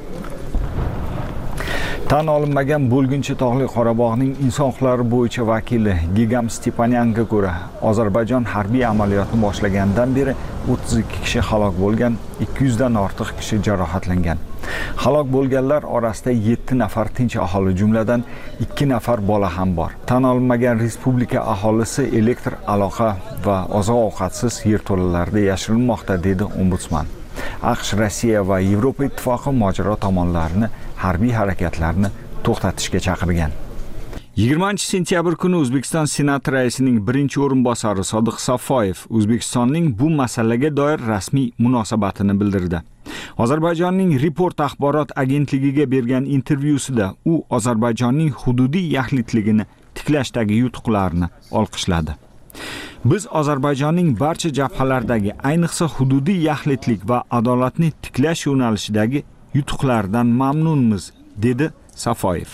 Tan olinmagan bo'lginchi Tog'li Qorabog'ning inson huquqlari bo'yicha vakili Gigam Stepanyanga ko'ra, Ozarbayjon harbiy amaliyotni boshlagandan beri o'ttiz ikki kishi halok bo'lgan, ikki yuz dan ortiq kishi jarohatlangan. Halok bo'lganlar orasida yetti nafar tinch aholi, jumladan ikki nafar bola ham bor. Tan olinmagan respublika aholisi elektr aloqa va oziq-ovqatsiz yerto'lalarda yashirinmoqda, dedi ombudsman. AQSh, Rossiya va Yevropa ittifoqi mojaro tomonlarini harbiy harakatlarni to'xtatishga chaqirgan. yigirmanchi sentyabr kuni O'zbekiston Senati raisining birinchi o'rinbosari Sodiq Safoyev O'zbekistonning bu masalaga doir rasmiy munosabatini bildirdi. Ozarbayjonning Report axborot agentligiga bergan intervyusida u Ozarbayjonning hududiy yaxlitligini tiklashdagi yutuqlarini olqishladi. Biz Ozarbayjonning barcha jabhalardagi, ayniqsa hududiy yaxlitlik va adolatni tiklash yo'nalishidagi yutuqlardan mamnunmiz, dedi Safoyev.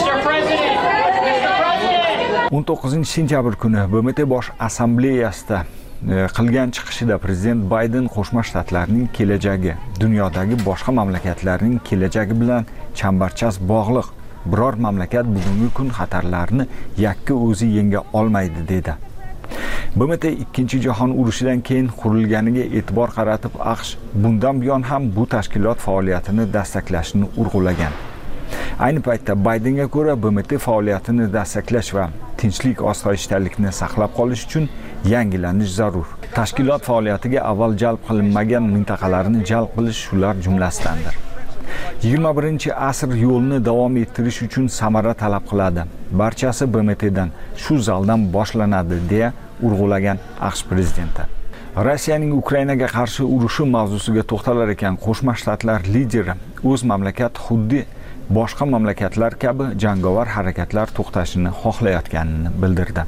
o'n to'qqizinchi sentyabr kuni B M T bosh assambleyasida qilgan chiqishida prezident Bayden Qo'shma Shtatlarning kelajagi dunyodagi boshqa mamlakatlarning kelajagi bilan chambarchas bog'liq. Biror mamlakat bugungi kun xatarlarni yakka o'zi yenga olmaydi, dedi. B M T ikkinchi jahon urushidan keyin qurilganiga e'tibor qaratib, AQSh bundan buyon ham bu tashkilot faoliyatini dastaklashini urg'ulagan. Ayni paytda Baydenga ko'ra B M T faoliyatini dastaklash va tinchlik, osoyishtalikni saqlab qolish uchun yangilanish zarur. Tashkilot faoliyatiga avval jalb qilinmagan mintaqalarni jalb qilish shular jumlasidandir. yigirma birinchi asr yo'lni davom ettirish uchun samara talab qiladi. Barchasi B M T'dan shu zaldan boshlanadi, deya urg'ulagan AQSh prezidenti. Rossiyaning Ukrainaga qarshi urushi mavzusiga to'xtalar ekan, Qo'shma Shtatlar lideri o'z mamlakat xuddi boshqa mamlakatlar kabi jangovar harakatlar to'xtashini xohlayotganini bildirdi.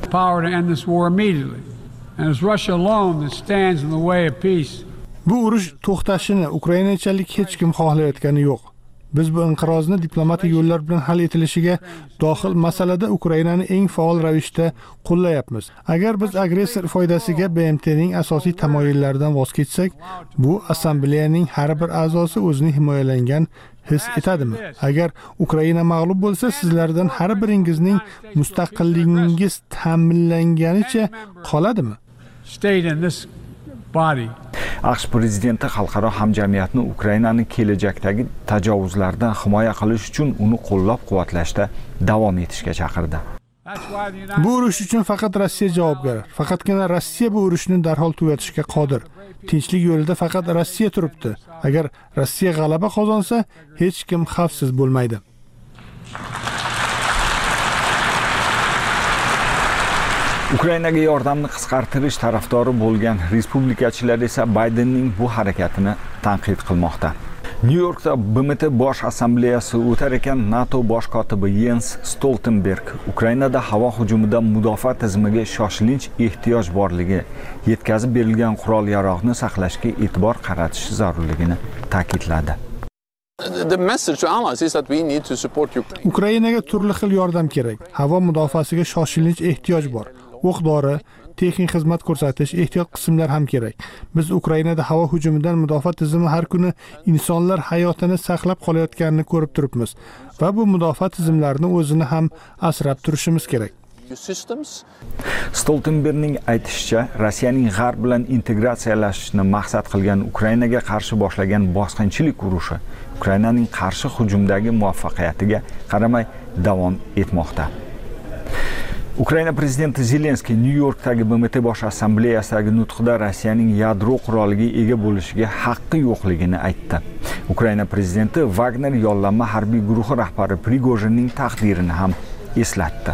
Bu urush to'xtashini Ukrainachalik hech kim xohlayotgani yo'q. Biz bu inqirozni diplomatik yo'llar bilan hal etilishiga dohil masalada Ukrainani eng faol ravishda qo'llayapmiz. Agar biz agressor foydasiga B M T'ning asosiy tamoyillaridan voz kechsak, bu assambleyaning har bir a'zosi o'zini himoyalangan his etadimi? Agar Ukraina mag'lub bo'lsa, sizlardan har biringizning mustaqilligingiz ta'minlanganicha qoladimi? AQSh prezidenti xalqaro hamjamiyatni Ukrainani kelajakdagi tajovuzlardan himoya qilish uchun uni qo'llab-quvvatlashda davom etishga chaqirdi. Bu urush uchun faqat Rossiya javobgar. Faqatgina Rossiya bu urushni darhol tugatishga qodir. Tinchlik yo'lida faqat Rossiya turibdi. Agar Rossiya g'alaba qozonsa, hech kim xavfsiz bo'lmaydi. Ukrainaga yordamni qisqartirish tarafdori bo'lgan respublikachilar esa Baydenning bu harakatini tanqid qilmoqda. Nyu-Yorkda B M T Bosh assambleyasi o'tar ekan, NATO bosh kotibi Jens Stoltenberg Ukrainada havo hujumidan mudofaa tizimiga shoshilinch ehtiyoj borligi, yetkazib berilgan qurol-yarog'ni saqlashga e'tibor qaratish zarurligini ta'kidladi. Ukrainaga turli xil yordam kerak. Havo mudofaasiga shoshilinch ehtiyoj bor. O'q-dori, texnik xizmat ko'rsatish, ehtiyot qismlar ham kerak. Biz Ukrainada havo hujumidan mudofaa tizimi har kuni insonlar hayotini saqlab qolayotganini ko'rib turibmiz va bu mudofaa tizimlarini o'zini ham asrab turishimiz kerak. Stoltenbergning aytishicha, Rossiyaning g'arb bilan integratsiyalashishni maqsad qilgan Ukrainaga qarshi boshlagan bosqinchilik urushi Ukrainaning qarshi hujumdagi muvaffaqiyatiga qaramay davom etmoqda. Ukraina prezidenti Zelenskiy Nyu-Yorkdagi B M T bosh assambleyasidagi nutqida Rossiyaning yadro quroliga ega bo'lishiga haqqi yo'qligini aytdi. Ukraina prezidenti Wagner yollanma harbiy guruhi rahbari Prigojinning taqdirini ham eslatdi.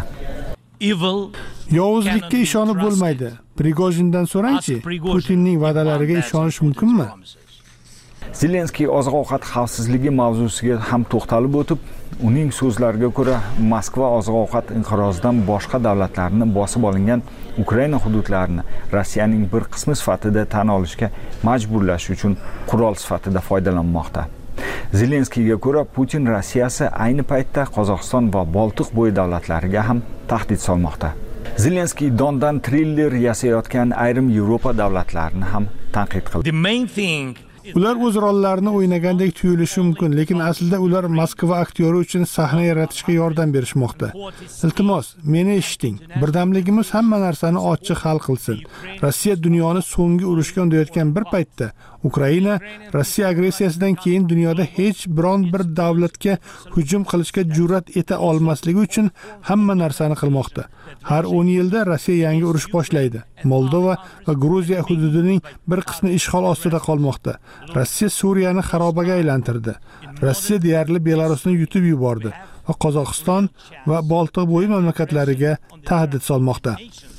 Yovuzlikka ishonib bo'lmaydi. Prigojindan so'rangchi, Putinning va'dalariga ishonish mumkinmi? Zelenskiy oziq-ovqat xavfsizligi mavzusiga ham to'xtalib o'tib, uning so'zlariga ko'ra Moskva oziq-ovqat inqirozidan boshqa davlatlarni bosib olingan Ukraina hududlarini Rossiyaning bir qismi sifatida tan olishga majburlash uchun qurol sifatida foydalanmoqda. Zelenskiyga ko'ra Putin Rossiyasi ayni paytda Qozog'iston va Boltiq bo'yi davlatlariga ham tahdid solmoqda. Zelenskiy Dondan triller yasayotgan ayrim Yevropa davlatlarini ham tanqid qildi. Ular o'z rollarini o'ynagandek tuyulishi mumkin, lekin aslida ular Moskva aktyori uchun sahna yaratishga yordam berishmoqda. Iltimos, meni eshiting. Birdamligimiz hamma narsani ochiq hal qilsin. Rossiya dunyoni so'nggi urushga undayotgan bir paytda Ukraina Rossiya agressiyasidan keyin dunyoda hech biron bir davlatga hujum qilishga jur'at eta olmasligi uchun hamma narsani qilmoqda. Har o'n yilda Rossiya yangi urush boshlaydi. Moldova va Gruziya hududining bir qismi ishg'ol ostida qolmoqda. Rossiya Suriyani xarobaga aylantirdi. Rossiya deyarli Belarusni yutib yubordi va Qozog'iston va Boltiq bo'yi mamlakatlariga tahdid solmoqda.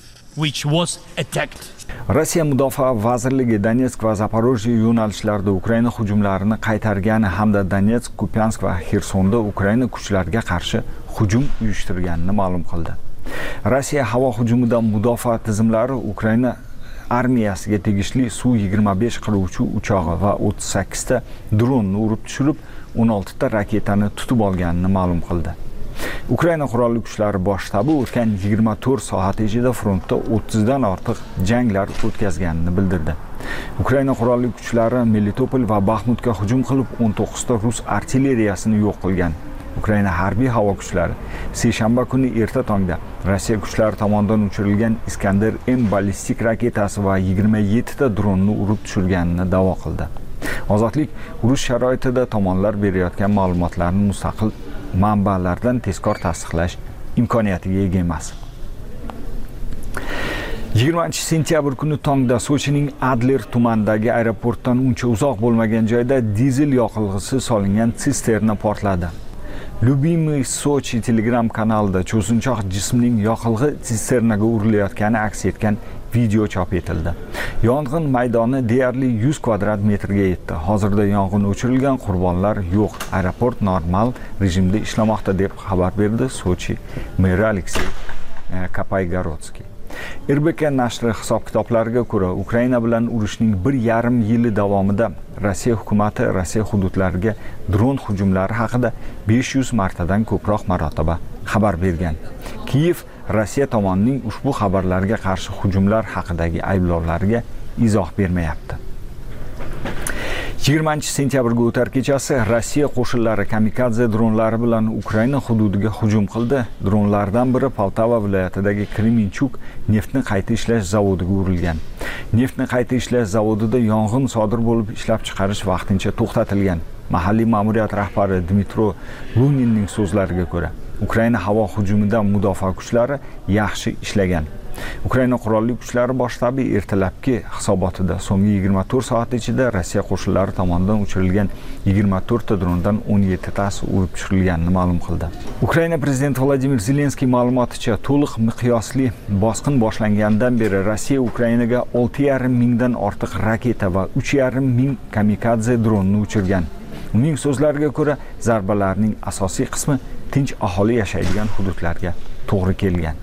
Rossiya mudofaa vazirligi Donetsk va Zaporojye yo'nalishlarida Ukraina hujumlarini qaytargani hamda Donetsk, Kupiansk va Xersonda Ukraina kuchlariga qarshi hujum uyushtirganini ma'lum qildi. Rossiya havo hujumidan mudofaa tizimlari Ukraina armiyasiga tegishli Su yigirma besh qiruvchi uchog'i va o'ttiz sakkiz ta dronni urib tushirib, o'n olti ta raketani tutib olganini ma'lum qildi. Ukraina qurolli kuchlari bosh shtabi o'tgan yigirma to'rt soat ichida frontda o'ttiz dan ortiq janglar o'tkazganini bildirdi. Ukraina qurolli kuchlari Melitopol va Baxmutga hujum qilib, o'n to'qqiz ta rus artilleriyasini yo'q qilgan. Ukraina harbiy havo kuchlari seshanba kuni erta tongda Rossiya kuchlari tomonidan uchirilgan Iskander M ballistik raketasi va yigirma yetti ta dronni urib tushirganini da'vo qildi. Ozodlik urush sharoitida tomonlar berayotgan ma'lumotlarni mustaqil manbalardan tezkor tasdiqlash imkoniyatiga ega emas. yigirmanchi sentyabr kuni tongda Sochining Adler tumanidagi aeroportdan uncha uzoq bo'lmagan joyda dizel yoqilg'isi solingan sisterna portladi. Lyubimый Sochi Telegram kanalida cho'sinchoq jismning yoqilg'i sisternaga urilayotgani aks etgan video chop etildi. Yong'in maydoni deyarli yuz kvadrat metrga yetdi. Hozirda yong'in o'chirilgan, qurbonlar yo'q. Aeroport normal rejimda ishlamoqda deb xabar berdi Sochi meri Aleksey Kapaygorodskiy. R B K nashri hisob-kitoblariga ko'ra, Ukraina bilan urushning bir yarim yili davomida Rossiya hukumati Rossiya hududlariga dron hujumlari haqida besh yuz martadan ko'proq marotaba xabar bergan. Kiyev Rossiya tomonining ushbu xabarlarga qarshi hujumlar haqidagi ayblovlariga izoh bermayapti. yigirmanchi sentyabrga o'tar kechasi Rossiya qo'shinlari kamikadze dronlari bilan Ukraina hududiga hujum qildi. Dronlardan biri Poltava viloyatidagi Kremenchuk neftni qayta ishlash zavodiga urilgan. Neftni qayta ishlash zavodida yong'in sodir bo'lib, ishlab chiqarish vaqtincha to'xtatilgan. Mahalliy ma'muriyat rahbari Dmitro Luninning so'zlariga ko'ra, Ukraina havo hujumidan mudofaa kuchlari yaxshi ishlagan. Ukraina qurolli kuchlari bosh shtabi ertalabki hisobotida so'nggi yigirma to'rt soat ichida Rossiya qo'shinlari tomonidan uchirilgan yigirma to'rt ta drondan o'n yetti tasi urib tushirilganini ma'lum qildi. Ukraina prezidenti Vladimir Zelenskiy ma'lumoticha, to'liq miqyosli bosqin boshlangandan beri Rossiya Ukrainaga olti yarim mingdan ortiq raketa va uch yarim ming kamikadze dronini uchirgan. Uning so'zlariga ko'ra, zarbalarning asosiy qismi tinch aholi yashaydigan hududlarga to'g'ri kelgan.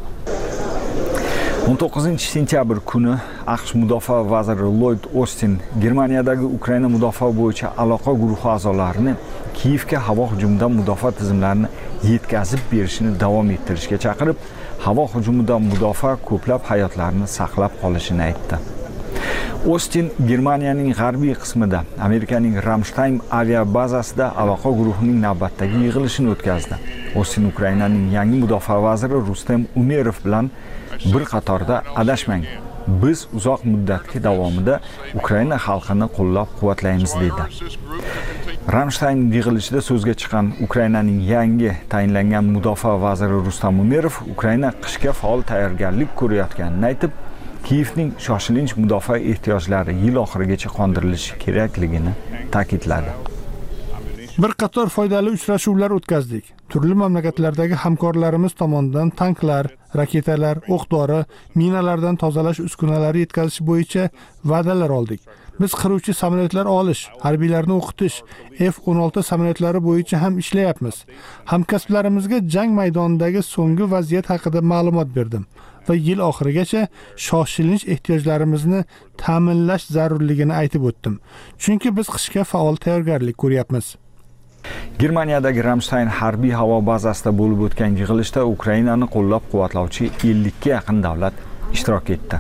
o'n to'qqizinchi sentyabr kuni AQSh mudofaa vaziri Lloyd Austin Germaniyadagi Ukraina mudofaa bo'yicha aloqa guruhi a'zolarini Kiyevga havo hujumidan mudofaa tizimlarini yetkazib berishni davom ettirishga chaqirib, havo hujumidan mudofaa ko'plab hayotlarni saqlab qolishini aytdi. Austin Germaniyaning g'arbiy qismida Amerikaning Ramstein aviabazasida aloqa guruhining navbatdagi yig'ilishini o'tkazdi. Austin Ukrainaning yangi mudofaa vaziri Rustem Umerov bilan bir qatorda adashmang, biz uzoq muddatki davomida Ukraina xalqini qo'llab-quvvatlaymiz dedi. Ramstein yig'ilishida so'zga chiqqan Ukrainaning yangi tayinlangan mudofaa vaziri Rustem Umerov Ukraina qishga faol tayyorgarlik ko'rayotganini aytib, Kiyevning shoshilinch mudofaa ehtiyojlari yil oxirigacha qondirilishi kerakligini ta'kidladi. Bir qator foydali uchrashuvlar o'tkazdik. Turli mamlakatlardagi hamkorlarimiz tomonidan tanklar, raketalar, o'q-dori, minalardan tozalash uskunalari yetkazish bo'yicha va'dalar oldik. Biz qiruvchi samolyotlar olish, harbiylarni o'qitish, F o'n olti samolyotlari bo'yicha ham ishlayapmiz. Hamkasblarimizga jang maydonidagi so'nggi vaziyat haqida ma'lumot berdim va yil oxirigacha shoshilinch ehtiyojlarimizni ta'minlash zarurligini aytib o'tdim. Chunki biz qishga faol tayyorgarlik ko'ryapmiz. Germaniyadagi Ramstein harbiy havo bazasida bo'lib o'tgan yig'ilishda Ukrainani qo'llab-quvvatlovchi ellik ga yaqin davlat ishtirok etdi.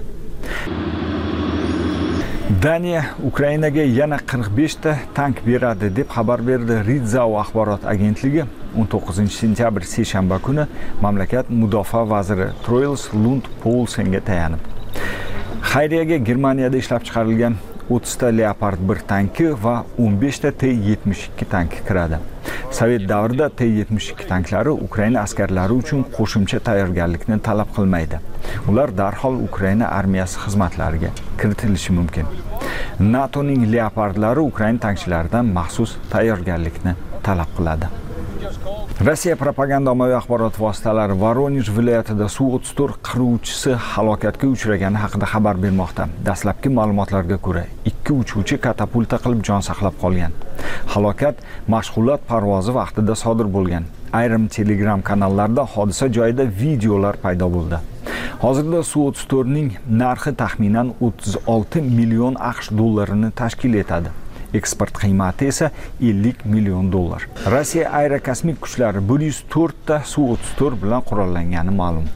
Daniya Ukrainaga yana qirq besh ta tank beradi deb xabar berdi Ritzau axborot agentligi. o'n to'qqizinchi sentyabr seshanba kuni mamlakat mudofaa vaziri Troils Lund Poulsenga tayanib. Xayriyaga Germaniyada ishlab chiqarilgan o'ttiz ta Leopard bir tanki va o'n besh ta T yetmish ikki tanki kiradi. Sovet davrida T yetmish ikki tanklari Ukraina askarlari uchun qo'shimcha tayyorgarlikni talab qilmaydi. Ular darhol Ukraina armiyasi xizmatlariga kiritilishi mumkin. NATOning Leopardlari Ukraina tankchilaridan maxsus tayyorgarlikni talab qiladi. Rossiya propaganda ommaviy axborot vositalari Voronij viloyatida Su o'ttiz to'rt qiruvchisi halokatga uchragani haqida xabar bermoqda. Dastlabki ma'lumotlarga ko'ra, ikki uchuvchi katapulta qilib jon saqlab qolgan. Halokat mashg'ulot parvozi vaqtida sodir bo'lgan. Ayrim Telegram kanallarda hodisa joyida videolar paydo bo'ldi. Hozirda Su o'ttiz to'rt ning narxi taxminan o'ttiz olti million AQSh dollarini tashkil etadi. Eksport qiymati esa ellik million dollar. Rossiya aerokosmik kuchlari bir yuz to'rt ta Su o'ttiz to'rt bilan qurollangani ma'lum.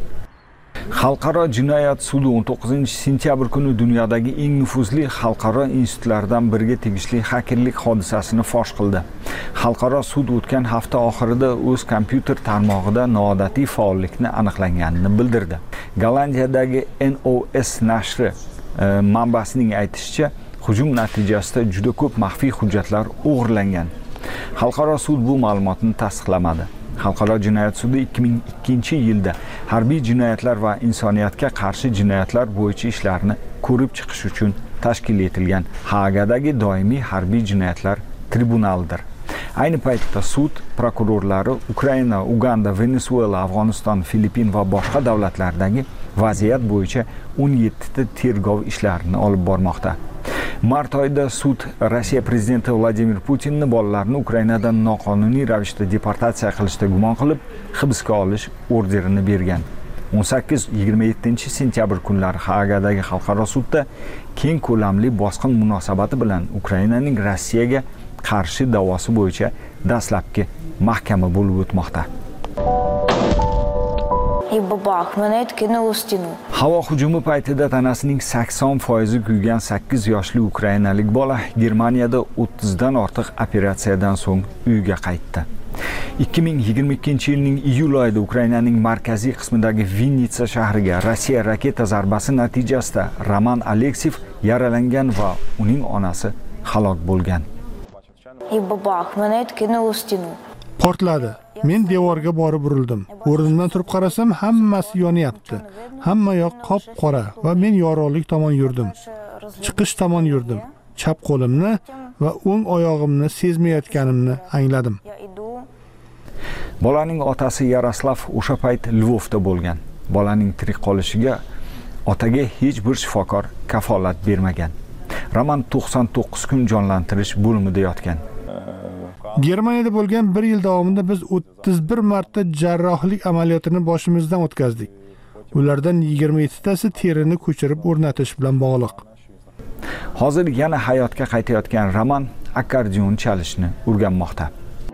Xalqaro jinoyat sudi o'n to'qqizinchi sentyabr kuni dunyodagi eng nufuzli xalqaro institutlardan biriga tegishli xakerlik hodisasini fosh qildi. Xalqaro sud o'tgan hafta oxirida o'z kompyuter tarmog'ida noodatiy faollikni aniqlanganini bildirdi. Gollandiyadagi N O S nashri e, manbasining aytishicha, hujum natijasida juda ko'p maxfiy hujjatlar o'g'irlangan. Xalqaro sud bu ma'lumotni tasdiqlamadi. Xalqaro jinoyat sudi ikki ming ikkinchi yilda harbiy jinoyatlar va insoniyatga qarshi jinoyatlar bo'yicha ishlarni ko'rib chiqish uchun tashkil etilgan Haagadagi doimiy harbiy jinoyatlar tribunalidir. Ayni paytda sud prokurorlari Ukraina, Uganda, Venezuela, Afg'oniston, Filippin va boshqa davlatlardagi vaziyat bo'yicha o'n yetti ta tergov ishlarini olib bormoqda. Mart oyida sud Rossiya prezidenti Vladimir Putinni bolalarni Ukrainadan noqonuniy ravishda deportatsiya qilishda gumon qilib, hibsga olish orderini bergan. o'n sakkiz yigirma yettinchi sentyabr kunlari Haagadagi xalqaro sudda keng ko'lamli bosqin munosabati bilan Ukrainaning Rossiyaga qarshi da'vosi bo'yicha dastlabki mahkama bo'lib o'tmoqda. Havo hujumi paytida tanasining sakson foizi kuygan sakkiz yoshli ukrainalik bola Germaniyada o'ttizdan ortiq operatsiyadan so'ng uyiga qaytdi. ikki ming yigirma ikkinchi yilning iyul oyida Ukrainaning markaziy qismidagi Vinnitsa shahriga Rossiya raketa zarbasi natijasida Roman Alekseyev yaralangan va uning onasi halok bo'lgan. Portladi. Men devorga borib urildim. O'rnimdan turib qarasam, hammasi yonyapti. Hamma yoq qop-qora va men yorug'lik tomon yurdim. Chiqish tomon yurdim. Chap qo'limni va o'ng oyog'imni sezmayotganimni angladim. Bolaning otasi Yaroslav o'sha payt Lvovda bo'lgan. Bolaning tirik qolishiga otaga hech bir shifokor kafolat bermagan. Roman to'qson to'qqiz kun jonlantirish bo'limida yotgan. Germaniyada bo'lgan bir yil davomida biz o'ttiz bir marta jarrohlik amaliyotini boshimizdan o'tkazdik. Ulardan yigirma yettitasi terini ko'chirib o'rnatish bilan bog'liq. Hozir yana hayotga qaytayotgan Roman akkordeon chalishni o'rganmoqda.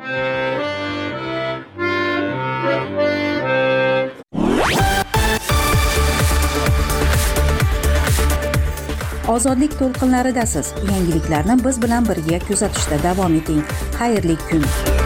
Ozodlik to'lqinlaridasiz. Yangiliklarni biz bilan birga kuzatishda davom eting. Xayrli kun.